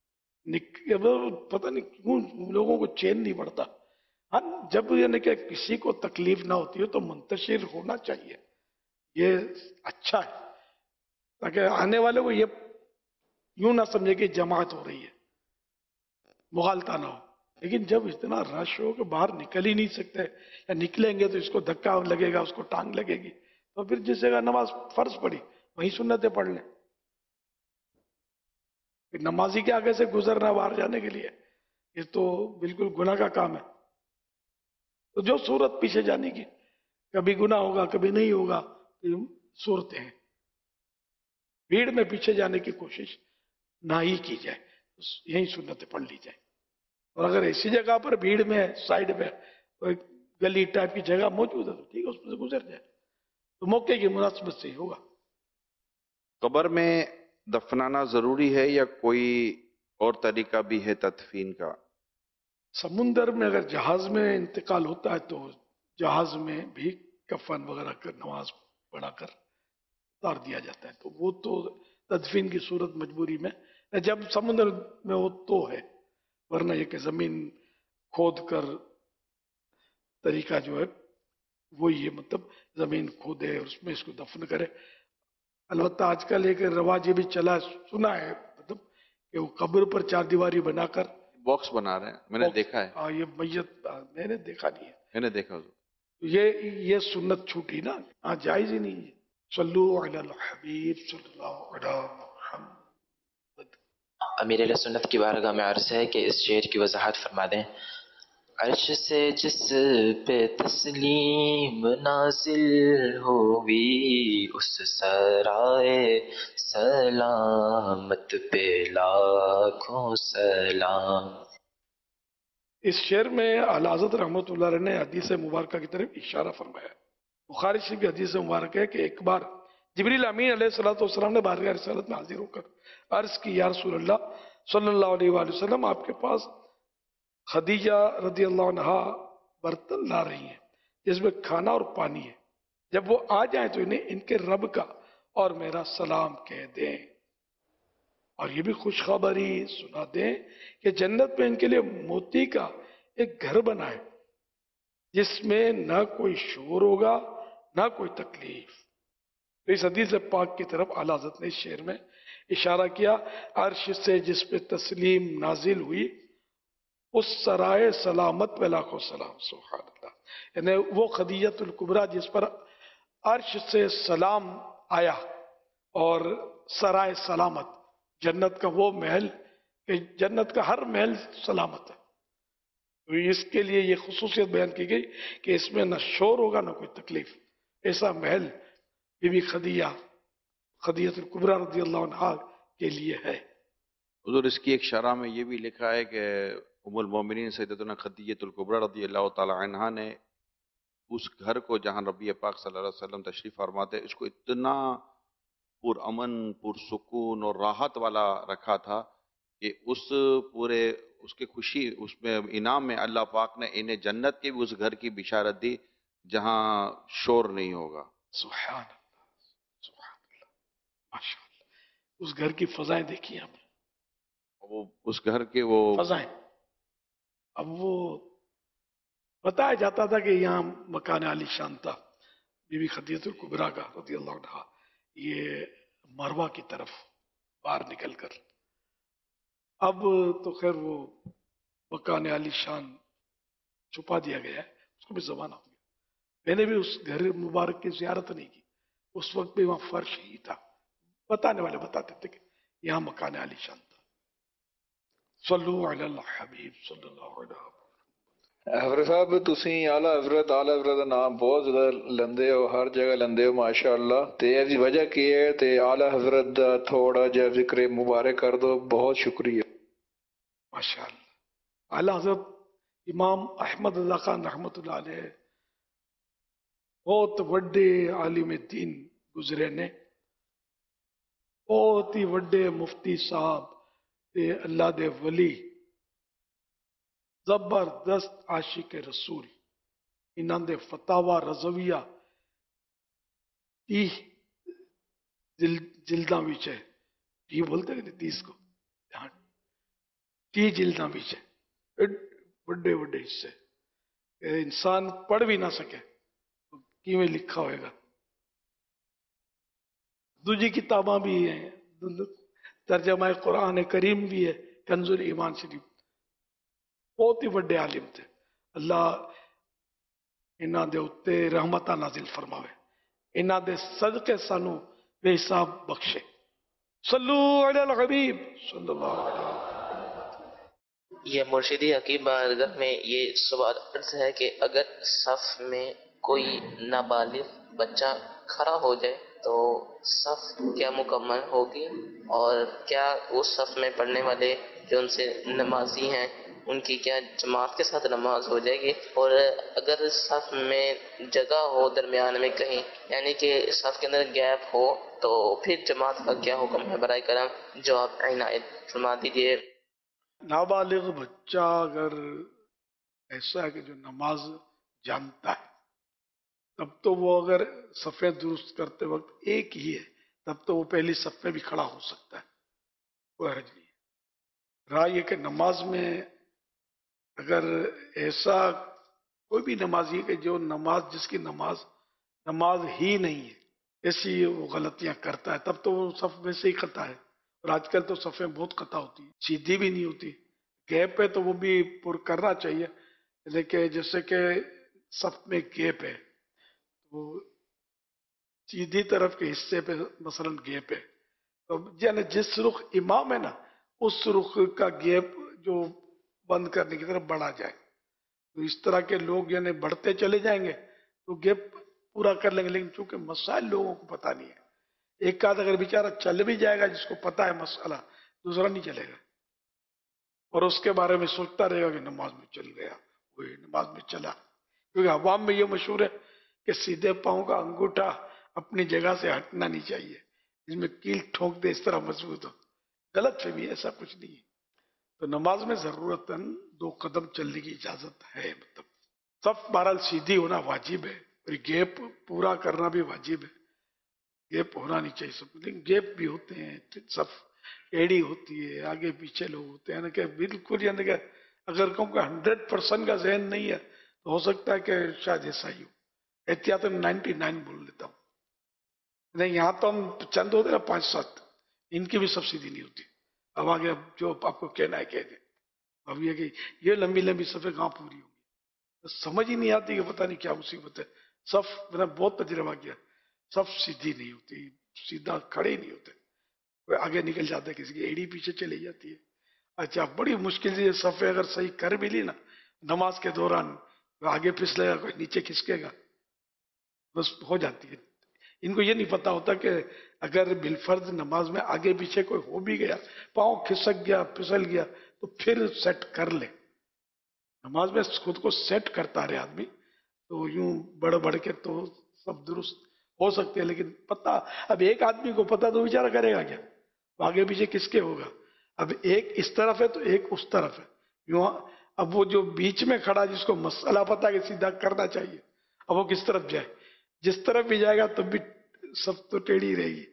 پتہ نہیں کیوں لوگوں کو چین نہیں پڑتا. ہاں، جب یعنی کہ کسی کو تکلیف نہ ہوتی ہے تو منتشر ہونا چاہیے، یہ اچھا ہے، تاکہ آنے والے کو یہ یوں نہ سمجھے کہ جماعت ہو رہی ہے، مغالطہ نہ ہو. لیکن جب اتنا رش ہو کہ باہر نکل ہی نہیں سکتے، یا نکلیں گے تو اس کو دھکا لگے گا، اس کو ٹانگ لگے گی، تو پھر جس جگہ نماز فرض پڑی وہیں سنتیں پڑھ لیں. نمازی کے آگے سے گزرنا باہر جانے کے لیے، یہ تو بالکل گناہ کا کام ہے. تو جو صورت پیچھے جانے کی، کبھی گناہ ہوگا کبھی نہیں ہوگا، یہ صورتیں ہیں. भीड़ में पीछे जाने की कोशिश ना ही की जाए, यही सुन्नतें पढ़ ली जाए। और अगर ऐसी जगह पर भीड़ में साइड में कोई गली टाइप की जगह मौजूद है तो ठीक है, उसमें से गुजर जाए, तो मौके की मुनासिबत से ही होगा। कब्र में दफनाना जरूरी है या कोई और तरीका भी है तदफीन का? समुंदर में अगर जहाज में इंतकाल होता है तो जहाज में भी कफन वगैरह कर नमाज पढ़ाकर उतार दिया जाता है, तो वो तो तदफीन की सूरत मजबूरी में, जब समुद्र में हो तो है, वरना ये कि जमीन खोद कर तरीका जो है वो ये मतलब जमीन खोदे और उसमें इसको दफन करे। अलबत्ता आजकल एक रवाज ये भी चला सुना है, मतलब कि वो कब्र पर चार दीवारी बनाकर बॉक्स बना रहे हैं, मैंने देखा है। हाँ, ये मैयत मैंने देखा नहीं है, मैंने देखा हुआ। ये सुन्नत छूटी ना, हाँ जायज ही नहीं है। सल्लु अलल हबीब सल्लल्लाहु अलैहि मुहम्मद। अमीर सुन्नत की बारगाह में अर्ज है कि इस शेर की वजाहत फरमा दें। अर्श से जिस पे तस्लीम नाजिल होवी, उस सराए सलामत पे लाखों सलाम। इस शेर में आला हज़रत रहमतुल्लाह अलैह ने हदीस मुबारक की तरफ इशारा फरमाया। बुखारी शरीफ की हदीस मुबारक है कि एक बार जिब्रील अमीन अलैहिस्सलाम ने बारगाह रिसालत में हाजिर होकर अर्ज की, या रसूलल्लाह सल्लल्लाहु अलैहि वसल्लम, आपके पास खदीजा रदी अल्लाह अन्हा बर्तन ला रही हैं जिसमें खाना और पानी है, जब वो आ जाए तो इन्हें इनके रब का और मेरा सलाम कह दें, और ये भी खुशखबरी सुना दें कि जन्नत में इनके लिए मोती का एक घर बना है जिसमें न कोई शोर होगा न कोई तकलीफ। तो इस हदीस पाक की तरफ आला हज़रत ने इस शेर में इशारा किया, अर्श से जिस पे तस्लीम नाजिल हुई उस सराय सलामत पे लाखों सलाम। सुभान अल्लाह, यानी वो खदीजतुल कुबरा जिस पर अर्श से सलाम आया और सराय सलामत, जन्नत का वो महल, जन्नत का हर महल सलामत है, तो इसके लिए ये खुसूसियत बयान की गई कि इसमें न शोर होगा न कोई तकलीफ। ऐसा महल बीबी खदीजतुल कुबरा रज़ी अल्लाह अन्हा के लिए है। हुजूर, इसकी एक शरह में ये भी लिखा है कि उम्मुल मोमिनीन सैयदतुना खदीजतुल कुबरा रज़ियल्लाहु ताला अन्हा ने उस घर को जहाँ नबी पाक सल्लल्लाहु अलैहि वसल्लम तशरीफ फरमाते, इसको इतना पुरअमन पुरसुकून और राहत वाला रखा था कि उस पूरे उसके खुशी उसमें इनाम में अल्लाह पाक ने इन्हें जन्नत के भी उस घर की बिशारत दी जहाँ शोर नहीं होगा। सुभान अल्लाह, सुभान अल्लाह, माशाअल्लाह। उस घर की फजाएं देखी हमने, वो उस घर के वो फजाएं, अब वो बताया जाता था कि यहाँ मकान आलीशान था बीबी खदीजतुल कुबरा का रज़ियल्लाहु अन्हा, ये मरवा की तरफ बाहर निकलकर, अब तो खैर वो मकान आलीशान छुपा दिया गया है, उसको भी जमाना हो गया। मैंने भी उस घर मुबारक की ज़ियारत नहीं की, उस वक्त भी वहां फर्श ही था, बताने वाले बताते थे कि यहाँ मकान आलीशान था। सल्लु अलल हबीब सल्लल्लाहु अलैहि वसल्लम। हज़रत साहब, तुसी आला हज़रत का नाम बहुत ज़्यादा लेंदे हो, हर जगह लेंदे हो माशाअल्लाह, ते इसकी वजह की है ते आला हज़रत दा थोड़ा जिहा जिक्र मुबारक कर दो, बहुत शुक्रिया। माशाअल्लाह। आला हज़रत इमाम अहमद रज़ा खान रहमतुल्लाह अलैह बहुत वड्डे आलिम दीन गुजरे ने, बहुत ही वड्डे मुफ्ती साहब ते अल्लाह दे वली, जबरदस्त आशिक रसूल। इन्हां दे फतावा रज़विया 30 जिल्दां विच है, 30 बोलते हैं 30 को, 30 जिल्दां विच है, बड़े बड़े हिस्से, इंसान पढ़ भी ना सके तो किवें लिखा होएगा। दूजी किताबां भी हैं, तर्जमा कुरान करीम भी है, कंजुल ईमान शरीफ। बहुत ही बड़े आलिम थे, अल्लाह इन्हां दे उत्ते रहमत नाजिल फरमावे, इन्हां दे सदके सानू बेहिसाब बख्शे। सल्लु अलल हबीब सल्लल्लाहु अलैहि वसल्लम। ये मुर्शिदी हकीम बारगाह में ये सवाल अर्ज है कि अगर सफ में कोई नाबालिग बच्चा खड़ा हो जाए تو صف کیا مکمل ہوگی؟ اور کیا اس صف میں پڑھنے والے جو ان سے نمازی ہیں ان کی کیا جماعت کے ساتھ نماز ہو جائے گی؟ اور اگر صف میں جگہ ہو درمیان میں کہیں، یعنی کہ صف کے اندر گیپ ہو، تو پھر جماعت کا کیا حکم ہے؟ برائے کرم جو آپ عنایت فرما دیجیے۔ نابالغ بچہ اگر ایسا ہے کہ جو نماز جانتا ہے، تب تو وہ اگر صفیں درست کرتے وقت ایک ہی ہے، تب تو وہ پہلی صف میں بھی کھڑا ہو سکتا ہے، کوئی حرج نہیں ہے۔ رہا یہ کہ نماز میں اگر ایسا کوئی بھی نمازی ہے کہ جو نماز جس کی نماز ہی نہیں ہے، ایسی وہ غلطیاں کرتا ہے، تب تو وہ صف میں سے ہی قطع ہے۔ اور آج کل تو صفیں بہت قطع ہوتی ہیں، سیدھی بھی نہیں ہوتی، گیپ ہے تو وہ بھی پر کرنا چاہیے، لیکن جیسے کہ صف میں گیپ ہے، وہ سیدھی طرف کے حصے پہ مثلا گیپ ہے، تو یعنی جس رخ امام ہے نا اس رخ کا گیپ جو بند کرنے کی طرف بڑھا جائے، تو اس طرح کے لوگ یعنی بڑھتے چلے جائیں گے تو گیپ پورا کر لیں گے، لیکن چونکہ مسائل لوگوں کو پتہ نہیں ہے، ایک آدھ اگر بیچارہ چل بھی جائے گا جس کو پتہ ہے مسئلہ، دوسرا نہیں چلے گا اور اس کے بارے میں سوچتا رہے گا کہ نماز میں چل گیا، وہی نماز میں چلا، کیونکہ عوام میں یہ مشہور ہے کہ سیدھے پاؤں کا انگوٹھا اپنی جگہ سے ہٹنا نہیں چاہیے، اس میں کیل ٹھونک دے اس طرح مضبوط ہو، غلط فہمی ہے، ایسا کچھ نہیں ہے۔ تو نماز میں ضرورتاً 2 قدم چلنے کی اجازت ہے، مطلب صف بہرحال سیدھی ہونا واجب ہے، اور گیپ پورا کرنا بھی واجب ہے، گیپ ہونا نہیں چاہیے سب، لیکن گیپ بھی ہوتے ہیں، صف ایڑی ہوتی ہے، آگے پیچھے لوگ ہوتے ہیں، کہ بالکل یعنی کہ اگر کہوں کہ 100% کا ذہن نہیں ہے تو ہو سکتا ہے کہ شاید ایسا ہی ہو، احتیاط 99 بول لیتا ہوں، نہیں یہاں تو ہم چند ہوتے نا 5-7، ان کی بھی سبسڈی نہیں ہوتی، اب آگے اب جو آپ کو کہنا ہے کہہ دیں، اب یہ کہ یہ لمبی لمبی صفیں کہاں پوری ہوں گی، سمجھ ہی نہیں آتی کہ پتہ نہیں کیا مصیبت ہے، صف میں نے بہت تجربہ کیا، صف سیدھی نہیں ہوتی، سیدھا کھڑے نہیں ہوتے، کوئی آگے نکل جاتا ہے، کسی کی ایڑی پیچھے چلی جاتی ہے، اچھا بڑی مشکل سے یہ صفیں اگر صحیح کر بھی لی نا نماز کے دوران، آگے پھسلے گا کوئی نیچے کھسکے گا، بس ہو جاتی ہے۔ ان کو یہ نہیں پتا ہوتا کہ اگر بالفرض نماز میں آگے پیچھے کوئی ہو بھی گیا، پاؤں کھسک گیا پھسل گیا تو پھر سیٹ کر لے، نماز میں خود کو سیٹ کرتا رہے آدمی تو یوں بڑھ کے تو سب درست ہو سکتے ہیں، لیکن پتہ اب ایک آدمی کو پتہ تو بیچارہ کرے گا کیا، آگے پیچھے کس کے ہوگا، اب ایک اس طرف ہے تو ایک اس طرف ہے، یوں اب وہ جو بیچ میں کھڑا جس کو مسئلہ پتہ کہ سیدھا کرنا چاہیے، اب وہ کس طرف جائے، جس طرف بھی جائے گا تب بھی سب تو ٹیڑھی رہے گی۔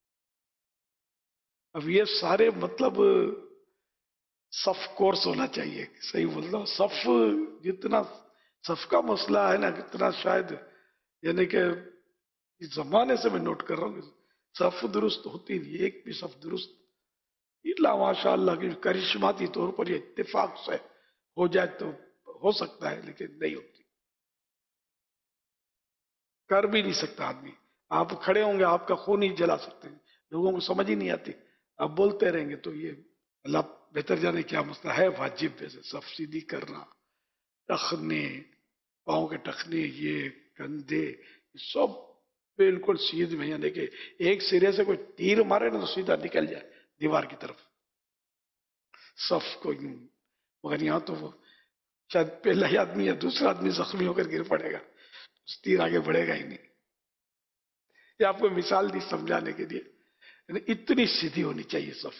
اب یہ سارے مطلب صف کورس ہونا چاہیے، صحیح بول رہا ہوں، صف جتنا صف کا مسئلہ ہے نا کتنا شاید یعنی کہ اس زمانے سے میں نوٹ کر رہا ہوں کہ صف درست ہوتی نہیں، ایک بھی صف درست اللہ ماشاء اللہ کی کرشماتی طور پر یہ اتفاق سے ہو جائے تو ہو سکتا ہے، لیکن نہیں ہوتی، کر بھی نہیں سکتا آدمی، آپ کھڑے ہوں گے آپ کا خون ہی جلا سکتے ہیں، لوگوں کو سمجھ ہی نہیں آتی، آپ بولتے رہیں گے تو یہ اللہ بہتر جانے کیا مسئلہ ہے، واجب ویسے صف سیدھی کرنا، ٹخنے پاؤں کے ٹخنے، یہ کندھے سب بالکل سیدھ میں، یعنی کہ ایک سرے سے کوئی تیر مارے نا تو سیدھا نکل جائے دیوار کی طرف، صف کو یوں، مگر یہاں تو وہ شاید پہلا ہی آدمی یا دوسرا آدمی زخمی ہو کر گر پڑے گا، تیر آگے بڑھے گا ہی نہیں۔ یہ آپ کو مثال دی سمجھانے کے لیے، یعنی اتنی سیدھی ہونی چاہیے صف۔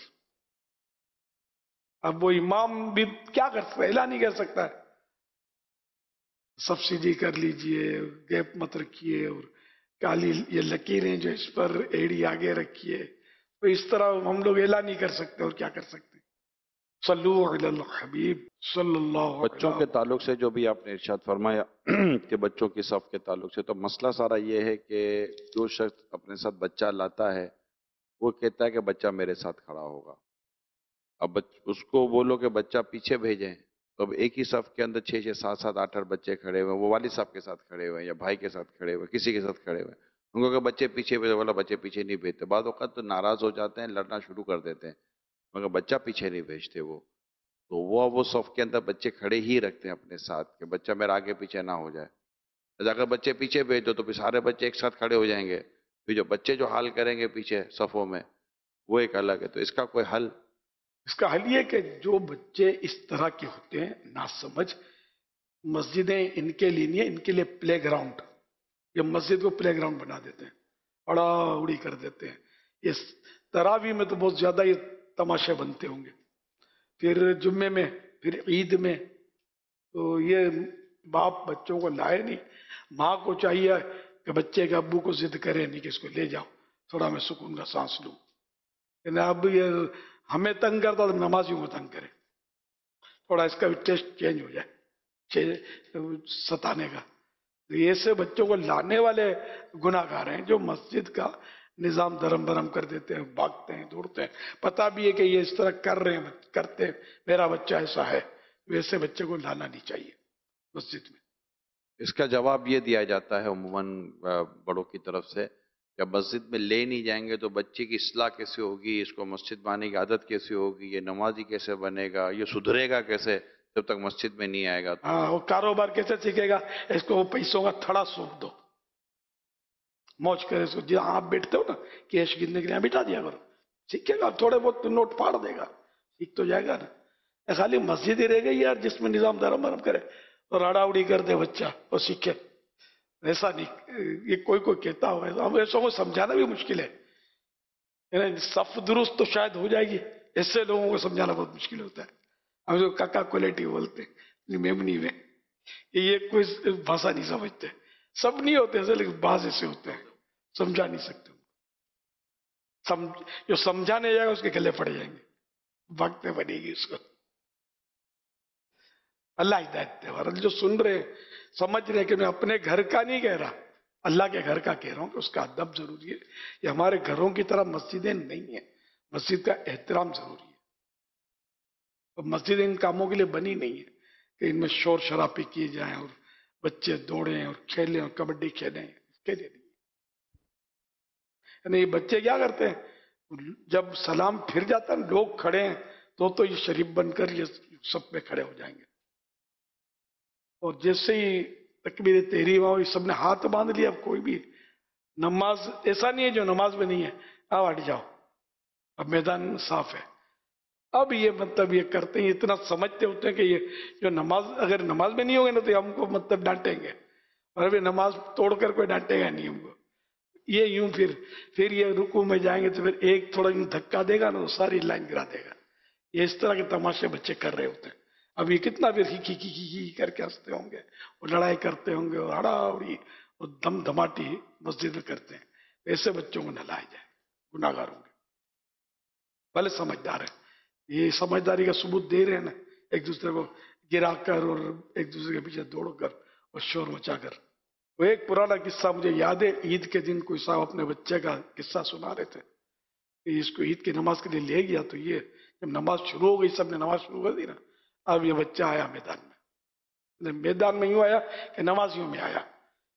اب وہ امام بھی کیا کر سکتا ہے، اعلان نہیں کر سکتا ہے صف سیدھی کر لیجئے، گیپ مت رکھیے، اور کالی یہ لکیریں جو اس پر ایڑی آگے رکھیے، تو اس طرح ہم لوگ اعلان نہیں کر سکتے، اور کیا کر سکتے۔ صلو علی الحبیب صلی اللہ علیہ بچوں کے تعلق سے جو بھی آپ نے ارشاد فرمایا کہ بچوں کی صف کے تعلق سے، تو مسئلہ سارا یہ ہے کہ جو شخص اپنے ساتھ بچہ لاتا ہے وہ کہتا ہے کہ بچہ میرے ساتھ کھڑا ہوگا، اب اس کو بولو کہ بچہ پیچھے بھیجیں تو اب ایک ہی صف کے اندر 6 7 7 8 بچے کھڑے ہوئے ہیں، وہ والد صاحب کے ساتھ کھڑے ہوئے ہیں یا بھائی کے ساتھ کھڑے ہوئے، کسی کے ساتھ کھڑے ہوئے ہیں، ان کو کہ بچے پیچھے بھیجو، والا بچے پیچھے نہیں بھیجتے، بعض اوقات تو ناراض ہو جاتے ہیں، لڑنا شروع کر دیتے ہیں، مگر بچہ پیچھے نہیں بھیجتے وہ، تو وہ صف کے اندر بچے کھڑے ہی رکھتے ہیں اپنے ساتھ کہ بچہ میرا آگے پیچھے نہ ہو جائے، اگر بچے پیچھے بھیج دو تو پھر سارے بچے ایک ساتھ کھڑے ہو جائیں گے پھر جو بچے جو حال کریں گے پیچھے صفوں میں وہ ایک الگ ہے. تو اس کا کوئی حل؟ اس کا حل یہ کہ جو بچے اس طرح کے ہوتے ہیں نا سمجھ، مسجدیں ان کے لیے نہیں ہے، ان کے لیے پلے گراؤنڈ. یہ مسجد کو پلے گراؤنڈ بنا دیتے ہیں، اڑا اڑی کر دیتے ہیں. اس تراویح میں تو بہت زیادہ یہ تماشے بنتے ہوں گے، پھر جمعے میں، پھر عید میں. تو یہ باپ بچوں کو لائے نہیں. ماں کو چاہیے کہ بچے کے ابو کو ضد کرے نہیں کہ اس کو لے جاؤ تھوڑا میں سکون کا سانس لوں. اب یہ ہمیں تنگ کرتا تو نمازیوں کو تنگ کرے، تھوڑا اس کا بھی ٹیسٹ چینج ہو جائے ستانے کا. ایسے بچوں کو لانے والے گناہ گار ہیں جو مسجد کا نظام درم برم کر دیتے ہیں، بھاگتے ہیں، دوڑتے ہیں. پتہ بھی ہے کہ یہ اس طرح کر رہے ہیں، کرتے ہیں، میرا بچہ ایسا ہے. ویسے بچے کو لانا نہیں چاہیے مسجد میں. اس کا جواب یہ دیا جاتا ہے عموماً بڑوں کی طرف سے کہ مسجد میں لے نہیں جائیں گے تو بچے کی اصلاح کیسے ہوگی، اس کو مسجد میں آنے کی عادت کیسے ہوگی، یہ نمازی کیسے بنے گا، یہ سدھرے گا کیسے جب تک مسجد میں نہیں آئے گا. ہاں، وہ کاروبار کیسے سیکھے گا؟ اس کو وہ پیسوں کا تھڑا سونپ دو، موج کرے. اس کو جہاں آپ بیٹھتے ہو نا کیش گننے کے لیے بٹھا دیا کرو، سیکھے گا. تھوڑے بہت نوٹ پھاڑ دے گا، سیکھ تو جائے گا نا. خالی مسجد ہی رہ گئی یار جس میں نظام دھرم برم کرے اور اڑا اڑی کر دے بچہ اور سیکھے. ایسا نہیں، یہ کوئی کہتا ہوگا. ہم ایسوں کو سمجھانا بھی مشکل ہے. صف درست تو شاید ہو جائے گی، ایسے لوگوں کو سمجھانا بہت مشکل ہوتا ہے. ہم جو کاکا کولیٹی بولتے ہیں میمنی میں، یہ کوئی بھاشا نہیں سمجھتے. سب نہیں ہوتے ایسے، لیکن بعض ایسے ہوتے ہیں سمجھا نہیں سکتے. جو سمجھانے جائے گا اس کے گلے پڑ جائیں گے، وقت بنے گی اس کو. اللہ ہدایت دے. اور جو سن رہے سمجھ رہے کہ میں اپنے گھر کا نہیں کہہ رہا، اللہ کے گھر کا کہہ رہا ہوں کہ اس کا ادب ضروری ہے. یہ ہمارے گھروں کی طرح مسجدیں نہیں ہیں، مسجد کا احترام ضروری ہے. اور مسجد ان کاموں کے لیے بنی نہیں ہے کہ ان میں شور شرابے کیے جائیں اور بچے دوڑیں اور کھیلیں اور کبڈی کھیلیں. اس کے لیے نہیں. یعنی یہ بچے کیا کرتے ہیں، جب سلام پھر جاتا ہے لوگ کھڑے ہیں تو یہ شریف بن کر یہ سب پہ کھڑے ہو جائیں گے. اور جیسے ہی تکبیر تحریم ہوئی سب نے ہاتھ باندھ لیا. اب کوئی بھی نماز ایسا نہیں ہے جو نماز میں نہیں ہے، آؤ ہٹ جاؤ اب میدان صاف ہے. اب یہ مطلب یہ کرتے ہیں، اتنا سمجھتے ہوتے ہیں کہ یہ جو نماز اگر نماز میں نہیں ہوگے نا تو ہم کو مطلب ڈانٹیں گے، اور ابھی نماز توڑ کر کوئی ڈانٹے گا نہیں ہم کو. یہ یوں پھر یہ رکوع میں جائیں گے تو پھر ایک تھوڑا یوں دھکا دے گا نا تو ساری لائن گرا دے گا. یہ اس طرح کے تماشے بچے کر رہے ہوتے ہیں. اب یہ کتنا پھر ہی کر کے ہنستے ہوں گے اور لڑائی کرتے ہوں گے اور ہڑا اڑی اور دم دھماٹی مسجد میں کرتے ہیں. ایسے بچوں کو نہ لائے جائے، گناہ گار ہوں گے. بھلے سمجھدار ہیں، یہ سمجھداری کا ثبوت دے رہے ہیں نا، ایک دوسرے کو گرا کر اور ایک دوسرے کے پیچھے دوڑ کر اور شور مچا کر. وہ ایک پرانا قصہ مجھے یاد ہے، عید کے دن کوئی صاحب اپنے بچے کا قصہ سنا رہے تھے کہ اس کو عید کی نماز کے لیے لے گیا. تو یہ جب نماز شروع ہو گئی، سب نے نماز شروع کر دی نا، اب یہ بچہ آیا میدان میں. میدان میں یوں آیا کہ نمازیوں میں آیا.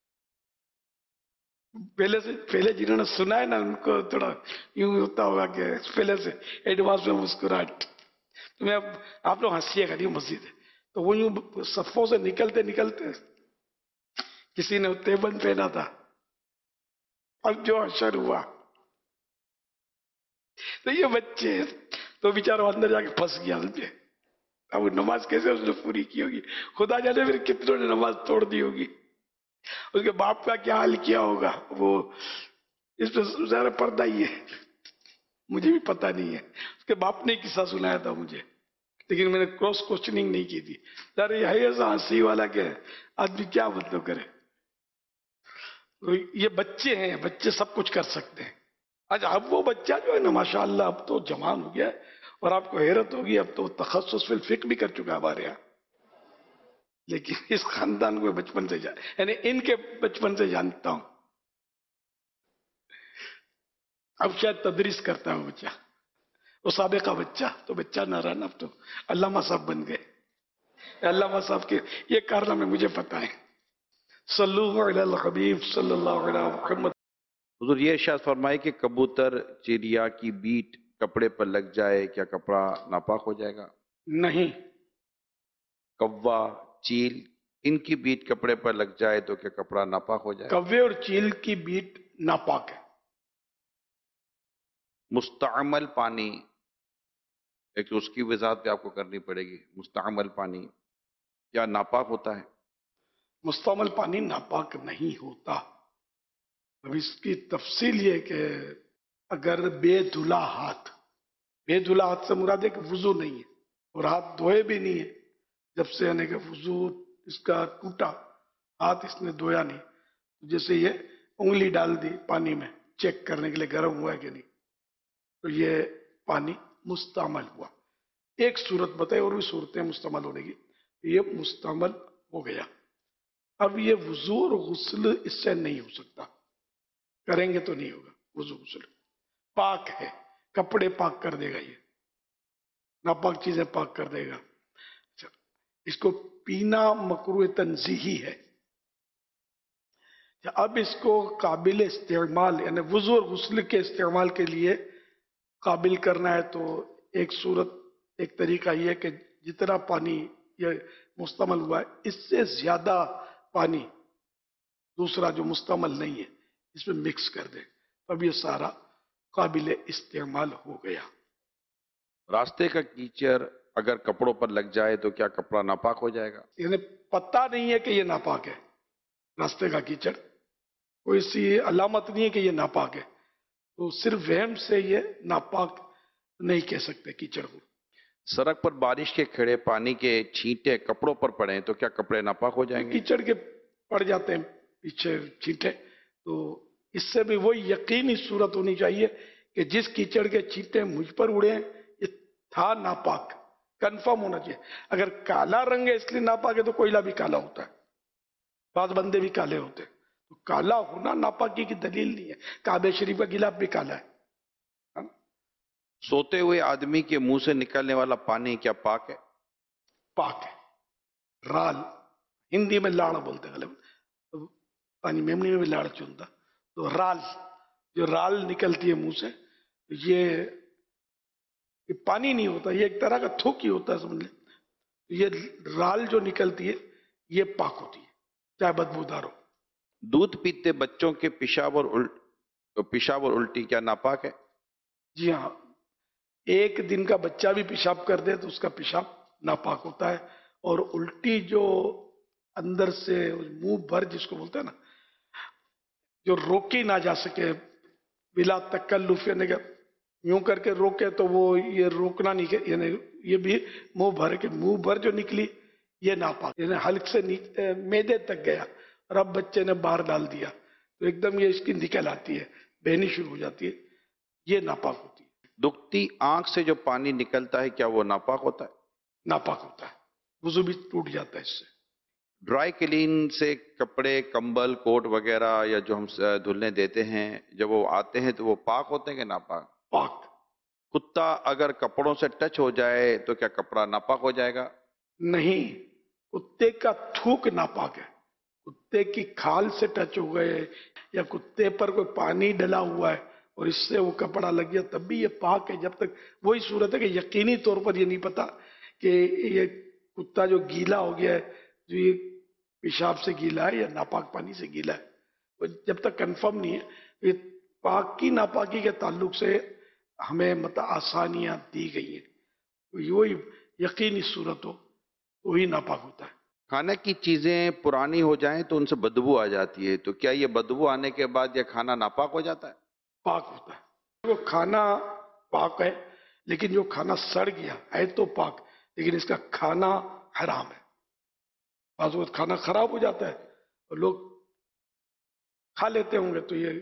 پہلے جنہوں نے سنا ہے نا ان کو تھوڑا یوں ہوتا ہوگا کہ پہلے سے ایڈوانس میں مسکراہٹ. تو میں آپ لوگ ہنسیے گا، نہیں مسجد ہے تو وہ یوں صفوں سے نکلتے نکلتے کسی نے تیبند پہنا تھا، اب جو اشر ہوا تو یہ بچے تو بیچارہ اندر جا کے پھنس گیا. اب نماز کیسے اس نے پوری کی ہوگی، خدا جانے پھر کتنوں نے نماز توڑ دی ہوگی. اس کے باپ کا کیا حال کیا ہوگا، وہ اس پہ ظاہر پردہ ہی ہے، مجھے بھی پتہ نہیں ہے. اس کے باپ نے قصہ سنایا تھا مجھے، لیکن میں نے کراس کوسچننگ نہیں کی تھی. ظاہر یہ ہے ایسا ہنسی والا کہ آدمی کیا مطلب کرے. یہ بچے ہیں، بچے سب کچھ کر سکتے ہیں. آج اب وہ بچہ جو ہے نا ماشاءاللہ اب تو جوان ہو گیا ہے، اور آپ کو حیرت ہوگی اب تو تخصص فی الفقہ بھی کر چکا ہے ہمارے یہاں. لیکن اس خاندان کو بچپن سے یعنی ان کے بچپن سے جانتا ہوں. اب شاید تدریس کرتا ہے وہ بچہ، وہ سابقہ بچہ تو بچہ نہ رہا نا، اب تو علامہ صاحب بن گئے. علامہ صاحب کے یہ کارنامے مجھے پتہ ہے. صلو علی الحبیب صلی اللہ علیہ محمد. حضور یہ ارشاد فرمائے کہ کبوتر چڑیا کی بیٹ کپڑے پر لگ جائے کیا کپڑا ناپاک ہو جائے گا؟ نہیں. کوا، چیل، ان کی بیٹ کپڑے پر لگ جائے تو کیا کپڑا ناپاک ہو جائے گا؟ کوے اور چیل کی بیٹ ناپاک ہے. مستعمل پانی ایک اس کی وضاحت بھی آپ کو کرنی پڑے گی. مستعمل پانی کیا ناپاک ہوتا ہے؟ مستعمل پانی ناپاک نہیں ہوتا. اب اس کی تفصیل یہ کہ اگر بے دھلا ہاتھ سے مراد ہے کہ وضو نہیں ہے اور ہاتھ دھوئے بھی نہیں ہے، جب سے یعنی کہ وضو اس کا ٹوٹا، ہاتھ اس نے دھویا نہیں، جیسے یہ انگلی ڈال دی پانی میں چیک کرنے کے لیے گرم ہوا ہے کہ نہیں، تو یہ پانی مستعمل ہوا. ایک صورت بتائی اور بھی صورتیں مستعمل ہونے کی، یہ مستعمل ہو گیا. اب یہ وضو اور غسل اس سے نہیں ہو سکتا، کریں گے تو نہیں ہوگا. وضو غسل پاک ہے، کپڑے پاک کر دے گا، یہ ناپاک چیزیں پاک کر دے گا. اس کو پینا مکروہ تنزیہی ہے. اب اس کو قابل استعمال یعنی وضو اور غسل کے استعمال کے لیے قابل کرنا ہے تو ایک صورت، ایک طریقہ یہ کہ جتنا پانی یہ مستعمل ہوا ہے اس سے زیادہ پانی دوسرا جو مستعمل نہیں ہے اس میں مکس کر دیں، اب یہ سارا قابل استعمال ہو گیا. راستے کا کیچڑ اگر کپڑوں پر لگ جائے تو کیا کپڑا ناپاک ہو جائے گا؟ یعنی پتہ نہیں ہے کہ یہ ناپاک ہے، راستے کا کیچڑ کوئی سی علامت نہیں ہے کہ یہ ناپاک ہے، تو صرف وہم سے یہ ناپاک نہیں کہہ سکتے کیچڑ کو. سڑک پر بارش کے کھڑے پانی کے چھینٹے کپڑوں پر پڑیں تو کیا کپڑے ناپاک ہو جائیں گے؟ کیچڑ کے پڑ جاتے ہیں پیچھے چھینٹے، تو اس سے بھی وہی یقینی صورت ہونی چاہیے کہ جس کیچڑ کے چھینٹے مجھ پر اڑے ہیں یہ تھا ناپاک، کنفرم ہونا چاہیے. اگر کالا رنگ ہے اس لیے ناپاک ہے تو کوئلہ بھی کالا ہوتا ہے، بعض بندے بھی کالے ہوتے ہیں، تو کالا ہونا ناپاکی کی دلیل نہیں ہے. کعبہ شریف کا گلاف بھی کالا ہے. سوتے ہوئے آدمی کے منہ سے نکلنے والا پانی کیا پاک ہے؟ پاک ہے. رال ہندی میں لاڑ بولتے ہیں، پانی میمنی میں بھی لاڑ چنتا، تو رال جو رال نکلتی ہے منہ سے یہ پانی نہیں ہوتا، یہ ایک طرح کا تھوک ہی ہوتا ہے، سمجھ لیں. یہ رال جو نکلتی ہے یہ پاک ہوتی ہے چاہے بدبودار ہو. دودھ پیتے بچوں کے پیشاب اور الٹی کیا ناپاک ہے؟ جی ہاں، ایک دن کا بچہ بھی پیشاب کر دے تو اس کا پیشاب ناپاک ہوتا ہے. اور الٹی جو اندر سے منہ بھر جس کو بولتے ہیں نا، جو روکی نہ جا سکے بلا تکلف، یعنی کہ یوں کر کے روکے تو وہ یہ روکنا نہیں، یعنی یہ بھی منہ بھر کے منہ بھر جو نکلی یہ ناپاک، یعنی حلق سے میدے تک گیا اور اب بچے نے باہر ڈال دیا تو ایک دم یہ اس کی نکل آتی ہے، بہنی شروع ہو جاتی ہے، یہ ناپاک ہوتی ہے. دکھتی آنکھ سے جو پانی نکلتا ہے کیا وہ ناپاک ہوتا ہے؟ ناپاک ہوتا ہے، وضو بھی ٹوٹ جاتا ہے اس سے. ڈرائی کلین سے کپڑے، کمبل، کوٹ وغیرہ یا جو ہم دھلنے دیتے ہیں جب وہ آتے ہیں تو وہ پاک ہوتے ہیں کہ ناپاک؟ پاک. کتا اگر کپڑوں سے ٹچ ہو جائے تو کیا کپڑا ناپاک ہو جائے گا؟ نہیں، کتے کا تھوک ناپاک ہے. کتے کی کھال سے ٹچ ہو گئے یا کتے پر کوئی پانی ڈلا ہوا ہے اور اس سے وہ کپڑا لگ گیا تب بھی یہ پاک ہے، جب تک وہی صورت ہے کہ یقینی طور پر یہ نہیں پتا کہ یہ کتا جو گیلا ہو گیا ہے، جو یہ پیشاب سے گیلا ہے یا ناپاک پانی سے گیلا ہے، جب تک کنفرم نہیں ہے. یہ پاکی ناپاکی کے تعلق سے ہمیں آسانیاں دی گئی ہیں، وہی یقینی صورت ہو وہی ناپاک ہوتا ہے. کھانے کی چیزیں پرانی ہو جائیں تو ان سے بدبو آ جاتی ہے، تو کیا یہ بدبو آنے کے بعد یہ کھانا ناپاک ہو جاتا ہے؟ پاک ہوتا ہے. وہ کھانا پاک ہے لیکن جو کھانا سڑ گیا ہے تو پاک، لیکن اس کا کھانا حرام ہے. بعض وقت کھانا خراب ہو جاتا ہے اور لوگ کھا لیتے ہوں گے تو یہ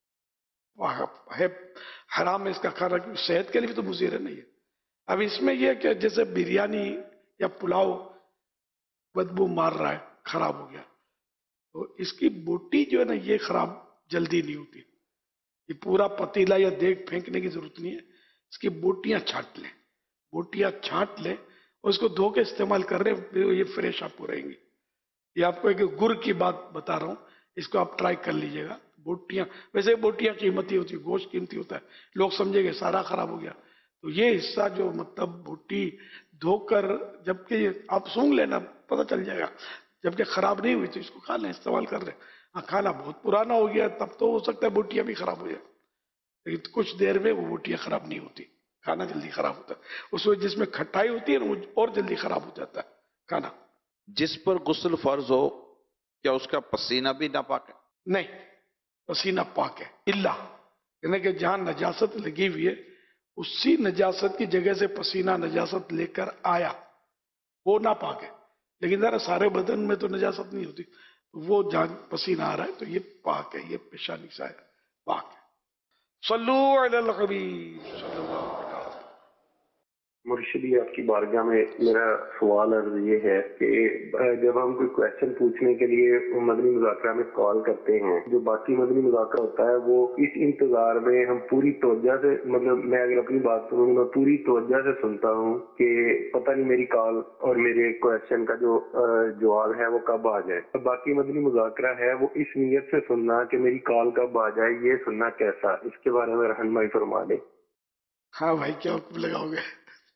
ہے حرام ہے اس کا کھانا، صحت کے لیے بھی تو مضر نہیں ہے. اب اس میں یہ کہ جیسے بریانی یا پلاؤ بدبو مار رہا ہے، خراب ہو گیا، تو اس کی بوٹی جو ہے نا یہ خراب جلدی نہیں ہوتی. یہ پورا پتیلا یا دیگ پھینکنے کی ضرورت نہیں ہے، اس کی بوٹیاں چھانٹ لیں، بوٹیاں چھانٹ لیں اور اس کو دھو کے استعمال کر رہے ہیں، یہ فریش آپ کو رہیں گی. یہ آپ کو ایک گر کی بات بتا رہا ہوں، اس کو آپ ٹرائی کر لیجئے گا. بوٹیاں ویسے بوٹیاں قیمتی ہوتی، گوشت قیمتی ہوتا ہے، لوگ سمجھے گے سارا خراب ہو گیا، تو یہ حصہ جو مطلب بوٹی دھو کر جبکہ آپ سونگ لینا پتہ چل جائے گا، جبکہ خراب نہیں ہوئی تو اس کو کھا لیں، استعمال کر لیں. ہاں کھانا بہت پرانا ہو گیا تب تو ہو سکتا ہے بوٹیاں بھی خراب ہو جائے. لیکن کچھ دیر میں وہ بوٹیاں خراب نہیں ہوتی، کھانا جلدی خراب ہوتا ہے. اس وقت جس میں کھٹائی ہوتی ہے نا وہ اور جلدی خراب ہو جاتا ہے کھانا. جس پر غسل فرض ہو کیا اس کا پسینہ بھی ناپاک ہے؟ نہیں، پسینہ پاک ہے. اللہ یعنی کہ جہاں نجاست لگی ہوئی ہے اسی نجاست کی جگہ سے پسینہ نجاست لے کر آیا وہ ناپاک ہے. لیکن ذرا سارے بدن میں تو نجاست نہیں ہوتی، وہ جہاں پسینہ آ رہا ہے تو یہ پاک ہے، یہ پیشانی سا ہے، پاک ہے. صلو علی الحبیب صلی اللہ علیہ وسلم. مرشدی آپ کی بارگاہ میں میرا سوال عرض یہ ہے کہ جب ہم کوئی کویشچن پوچھنے کے لیے مدنی مذاکرہ میں کال کرتے ہیں، جو باقی مدنی مذاکرہ ہوتا ہے وہ اس انتظار میں ہم پوری توجہ سے، مطلب میں اگر اپنی بات سنوں میں پوری توجہ سے سنتا ہوں کہ پتہ نہیں میری کال اور میرے کویشچن کا جو جواب ہے وہ کب آ جائے. باقی مدنی مذاکرہ ہے وہ اس نیت سے سننا کہ میری کال کب آ جائے، یہ سننا کیسا، اس کے بارے میں رہنمائی فرما دیں. ہاں بھائی کیا حکم لگاؤ گے؟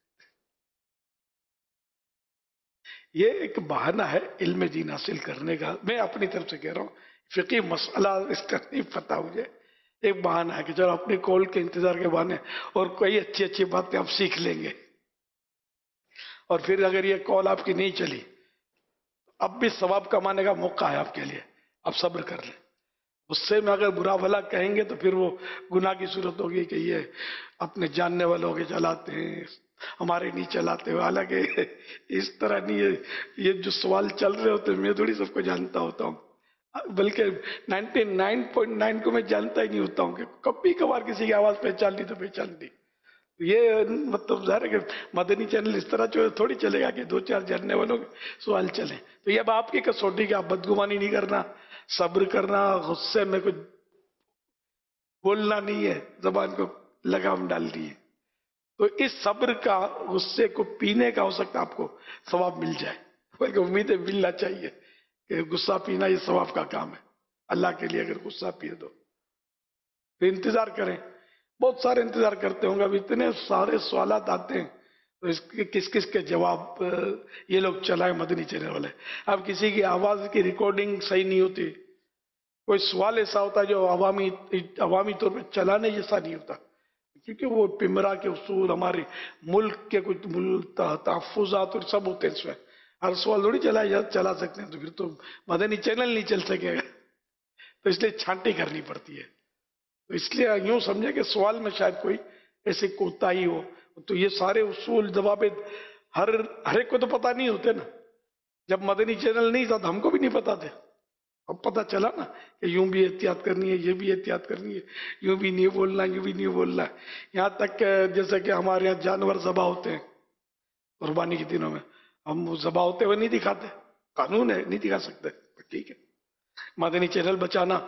یہ ایک بہانہ ہے علم دین حاصل کرنے کا. میں اپنی طرف سے کہہ رہا ہوں، فقہی مسئلہ اس کا نہیں پتہ مجھے، ایک بہانہ ہے کہ چلو اپنی کال کے انتظار کے بہانے اور کوئی اچھی اچھی باتیں آپ سیکھ لیں گے. اور پھر اگر یہ کال آپ کی نہیں چلی اب بھی ثواب کمانے کا موقع ہے آپ کے لیے، آپ صبر کر لیں. غصے میں اگر برا بھلا کہیں گے تو پھر وہ گناہ کی صورت ہوگی کہ یہ اپنے جاننے والوں کے چلاتے ہیں، ہمارے نہیں چلاتے ہوئے. حالانکہ اس طرح نہیں ہے. یہ جو سوال چل رہے ہوتے ہیں میں تھوڑی سب کو جانتا ہوتا ہوں، بلکہ 99.9 کو میں جانتا ہی نہیں ہوتا ہوں کہ کبھی کبھار کسی کی آواز پہچان لی تو پہچان لی. یہ مطلب ظاہر ہے کہ مدنی چینل اس طرح جو تھوڑی چلے گا کہ دو چار جاننے والوں کے سوال چلیں. تو یہ اب آپ کی کسوٹی کہ آپ بدگمانی نہیں کرنا، صبر کرنا، غصے میں کچھ بولنا نہیں ہے، زبان کو لگام ڈال دی ہے. تو اس صبر کا، غصے کو پینے کا ہو سکتا ہے آپ کو ثواب مل جائے، بلکہ امیدیں ملنا چاہیے کہ غصہ پینا یہ ثواب کا کام ہے. اللہ کے لیے اگر غصہ پیے تو انتظار کریں. بہت سارے انتظار کرتے ہوں گے، اب اتنے سارے سوالات آتے ہیں تو اس کے کس کس کے جواب یہ لوگ چلائیں مدنی چینل والے. اب کسی کی آواز کی ریکارڈنگ صحیح نہیں ہوتی، کوئی سوال ایسا ہوتا ہے جو عوامی طور پہ چلانے جیسا نہیں ہوتا، کیونکہ وہ پمرا کے اصول، ہمارے ملک کے کچھ تحفظات اور سب ہوتے ہیں اس میں. ہر سوال تھوڑی چلا سکتے ہیں، تو پھر تو مدنی چینل نہیں چل سکے گا. تو اس لیے چھانٹی کرنی پڑتی ہے. تو اس لیے یوں سمجھے کہ سوال میں شاید کوئی ایسی کوتاہی ہو. تو یہ سارے اصول ضوابط ہر ایک کو تو پتہ نہیں ہوتے نا. جب مدنی چینل نہیں تھا تو ہم کو بھی نہیں پتا تھے. اب پتہ چلا نا کہ یوں بھی احتیاط کرنی ہے، یہ بھی احتیاط کرنی ہے، یوں بھی نہیں بولنا، یوں بھی نہیں بولنا. یہاں تک کہ جیسے کہ ہمارے یہاں جانور ذبح ہوتے ہیں قربانی کے دنوں میں، ہم ذبح ہوتے ہوئے نہیں دکھاتے، قانون ہے نہیں دکھا سکتے. ٹھیک ہے، مدنی چینل بچانا،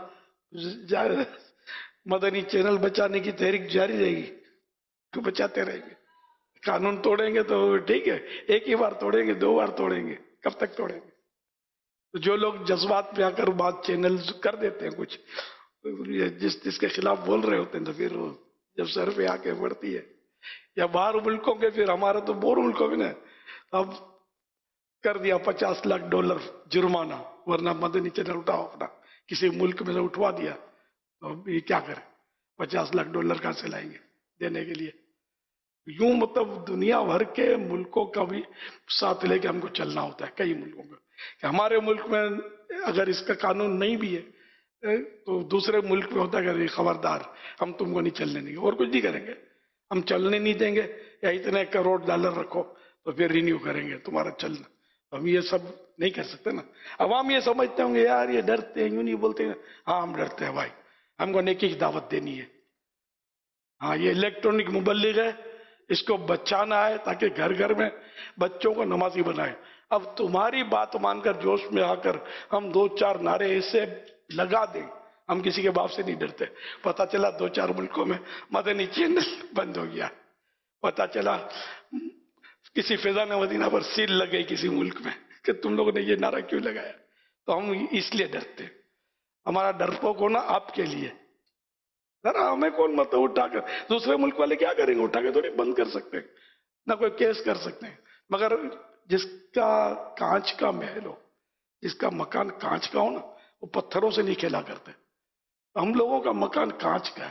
مدنی چینل بچانے کی تحریک جاری رہے گی، تو بچاتے رہیں گے. قانون توڑیں گے تو ٹھیک ہے، ایک ہی بار توڑیں گے، دو بار توڑیں گے، کب تک توڑیں گے؟ تو جو لوگ جذبات پہ آ کر بات چینل کر دیتے ہیں کچھ، جس کے خلاف بول رہے ہوتے ہیں، تو پھر وہ جب سر پہ آ کے بڑھتی ہے. یا باہر ملکوں کے، پھر ہمارا تو بور ملکوں میں نا اب کر دیا $50 لاکھ جرمانہ، ورنہ مدنی چینل اٹھاؤ اپنا، کسی ملک میں سے اٹھوا دیا تو اب یہ کیا کریں، $50 لاکھ کہاں سے لائیں گے دینے کے لیے. یوں مطلب دنیا بھر کے ملکوں کا بھی ساتھ لے کے ہم کو چلنا ہوتا ہے. کئی ملکوں کا کہ ہمارے ملک میں اگر اس کا قانون نہیں بھی ہے تو دوسرے ملک میں ہوتا ہے کہ خبردار ہم تم کو نہیں چلنے دیں گے، اور کچھ نہیں کریں گے، ہم چلنے نہیں دیں گے، یا اتنے $1 کروڑ رکھو تو پھر رینیو کریں گے تمہارا چلنا. ہم یہ سب نہیں کر سکتے نا. عوام یہ سمجھتے ہوں گے یار یہ ڈرتے ہیں، یوں نہیں بولتے ہیں. ہاں ہم ڈرتے ہیں بھائی، ہم کو نیکی کی دعوت دینی ہے. ہاں یہ الیکٹرانک مبلغ ہے، اس کو بچانا ہے تاکہ گھر گھر میں بچوں کو نمازی بنائے. اب تمہاری بات مان کر جوش میں آ کر ہم 2-4 نعرے ایسے لگا دیں، ہم کسی کے باپ سے نہیں ڈرتے. پتہ چلا 2-4 ملکوں میں مدنی چینل بند ہو گیا، پتہ چلا کسی فیضان مدینہ پر سیل لگ گئی کسی ملک میں کہ تم لوگوں نے یہ نعرہ کیوں لگایا. تو ہم اس لیے ڈرتے. ہمارا ڈرپوک ہونا آپ کے لیے. ذرا ہمیں کون مطلب اٹھا کر، دوسرے ملک والے کیا کریں گے، اٹھا کے تھوڑی بند کر سکتے ہیں، نہ کوئی کیس کر سکتے ہیں. مگر جس کا کانچ کا محل ہو، جس کا مکان کانچ کا ہو نا، وہ پتھروں سے نہیں کھیلا کرتے. ہم لوگوں کا مکان کانچ کا ہے،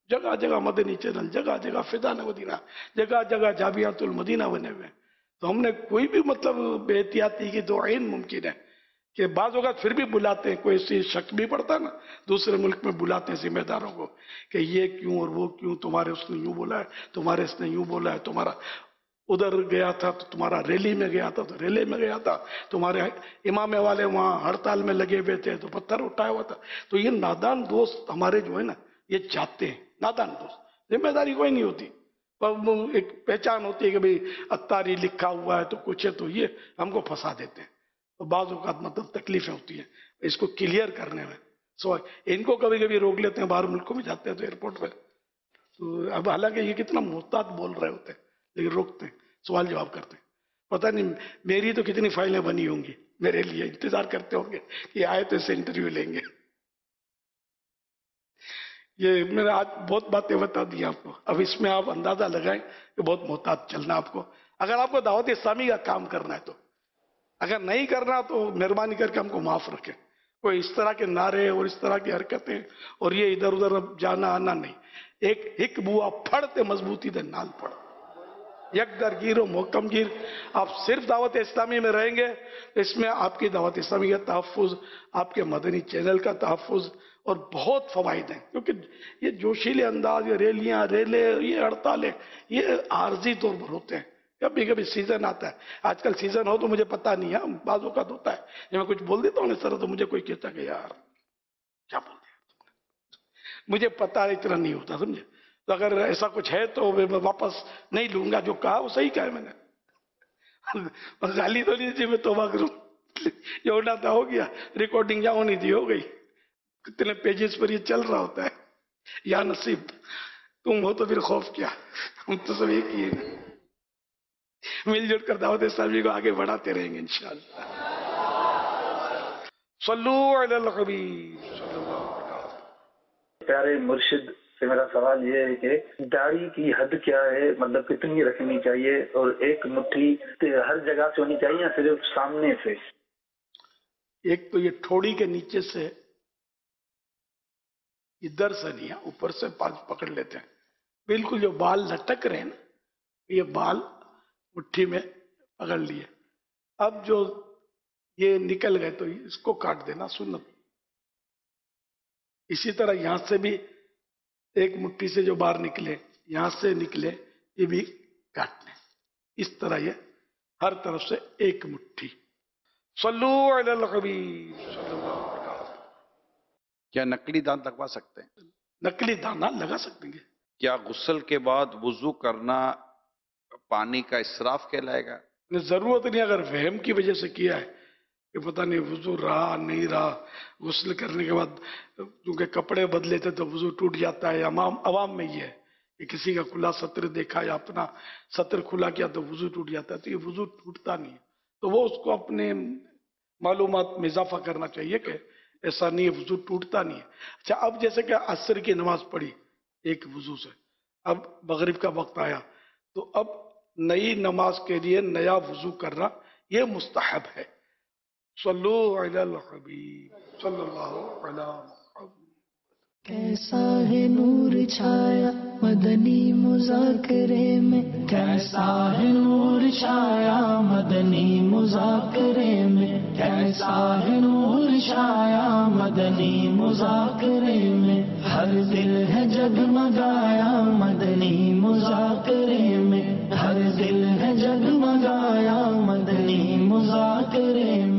जगह जगह मदनी चैनल, जगह जगह फिजान मदीना, जगह जगह जाबियातुल मदीना बने हुए हैं। तो हमने कोई भी मतलब बेहतियाती की तो आइन मुमकिन है कि बाज़ औक़ात फिर भी बुलाते हैं, कोई सी शक भी पड़ता है ना, दूसरे मुल्क में बुलाते हैं जिम्मेदारों को कि ये क्यों और वो क्यों, तुम्हारे उसने यूं बोला है, तुम्हारे इसने यूं बोला है, तुम्हारा उधर गया था तो तुम्हारा रैली में गया था तो रैली में गया था, तुम्हारे इमामे वाले वहाँ हड़ताल में लगे हुए थे तो पत्थर उठाया हुआ था। तो ये नादान दोस्त हमारे जो है ना, ये चाहते हैं, नादान दोस्त, जिम्मेदारी कोई नहीं होती, पर एक पहचान होती है कि भाई अत्तारी लिखा हुआ है तो कुछ है, तो ये हमको फंसा देते हैं। तो बाज़ औक़ात मतलब तकलीफें होती हैं इसको क्लियर करने में। सो इनको कभी कभी रोक लेते हैं, बाहर मुल्कों में जाते हैं तो एयरपोर्ट पे, तो अब हालांकि ये कितना मोहतात बोल रहे होते हैं लेकिन रोकते हैं, सवाल जवाब करते हैं। पता नहीं मेरी तो कितनी फाइलें बनी होंगी, मेरे लिए इंतजार करते होंगे कि आए तो इससे इंटरव्यू लेंगे। ये मैंने आज बहुत बातें बता दी आपको, अब इसमें आप अंदाजा लगाएं कि बहुत मोहतात चलना आपको, अगर आपको दावत इस्लामी का काम करना है तो। अगर नहीं करना तो मेहरबानी करके हमको माफ रखें। कोई इस तरह के नारे और इस तरह की हरकतें और ये इधर उधर जाना आना नहीं। एक हिक बुआ फड़ते मजबूती दे नाल पड़, यकदरगीर और मोहकमगीर। आप सिर्फ दावत इस्लामी में रहेंगे तो इसमें आपकी दावत इस्लामी का तहफ़्फ़ुज़, आपके मदनी चैनल का तहफ़्फ़ुज़ और बहुत फ़वाइद हैं। क्योंकि ये जोशीले अंदाज, ये रैलियाँ, रेले, ये हड़तालें, ये आर्जी तौर पर होते हैं। कभी कभी सीजन आता है, आजकल सीजन हो तो मुझे पता नहीं है, बाज़ों का होता है जब मैं कुछ बोल देता हूँ इस तरह तो मुझे कोई कहता कि यार क्या बोल दिया तुमने, मुझे पता है इतना नहीं होता, समझे। तो अगर ऐसा कुछ है तो मैं वापस नहीं लूंगा, जो कहा वो सही कहा है मैंने, गाली तो नहीं थी, मैं तौबा करूं, ये होना था हो गया, रिकॉर्डिंग जहाँ होनी थी हो गई, कितने पेजेस पर ये चल रहा होता है। या नसीब तुम हो तो फिर खौफ क्या, हम तो सब एक ही है, मिलजुल कर दावत इस्लामी को आगे बढ़ाते रहेंगे इंशाअल्लाह। सल्लू अलल हबीब। प्यारे मुर्शिद से मेरा सवाल ये है कि दाढ़ी की हद क्या है, मतलब कितनी रखनी चाहिए, और एक मुट्ठी हर जगह से होनी चाहिए या सिर्फ सामने से? एक तो ये ठोड़ी के नीचे से, इधर से नहीं है, ऊपर से पकड़ लेते हैं, बिल्कुल जो बाल लटक रहे हैं ना, ये बाल मुट्ठी में पकड़ लिए। अब जो ये निकल गए तो इसको काट देना सुन्नत। इसी तरह यहां से भी एक मुट्ठी से जो बाहर निकले, यहां से निकले, ये भी काटने। इस तरह ये हर तरफ से एक मुट्ठी। सल्लू अलल हबीब सल्लल्लाहु अलैहि वसल्लम। क्या नकली दांत लगवा सकते हैं? नकली दाना लगा सकते हैं। क्या गुस्ल के बाद वुजू करना पानी का इसराफ कहलाएगा? जरूरत नहीं, अगर वहम की वजह से किया है कि पता नहीं वुजू रहा नहीं रहा, गुस्ल करने के बाद क्योंकि कपड़े बदले थे तो वुजू टूट जाता है। अवाम में ये है कि किसी का खुला सत्र देखा या अपना सत्र खुला किया तो वुजू टूट जाता है, तो ये वुजू टूटता नहीं है, तो वो उसको अपने मालूमात में इजाफा करना चाहिए कि ऐसा नहीं है, वुजू टूटता नहीं है। अच्छा, अब जैसे कि असर की नमाज पढ़ी एक वुजू से, अब मगरिब का वक्त आया, तो अब नई नमाज के लिए नया वुजू करना ये मुस्तहब है। सल्लू अलल हबीब सल्लल्लाहु अलैहि वसल्लम। कैसा है नूर छाया मदनी मुज़ाकरे में, कैसा है नूर छाया मदनी मुज़ाकरे में, कैसा है नूर छाया मदनी मुज़ाकरे में, हर दिल है जगमगाया मदनी मुज़ाकरे में, हर दिल है जगमगाया मदनी मुज़ाकरे में।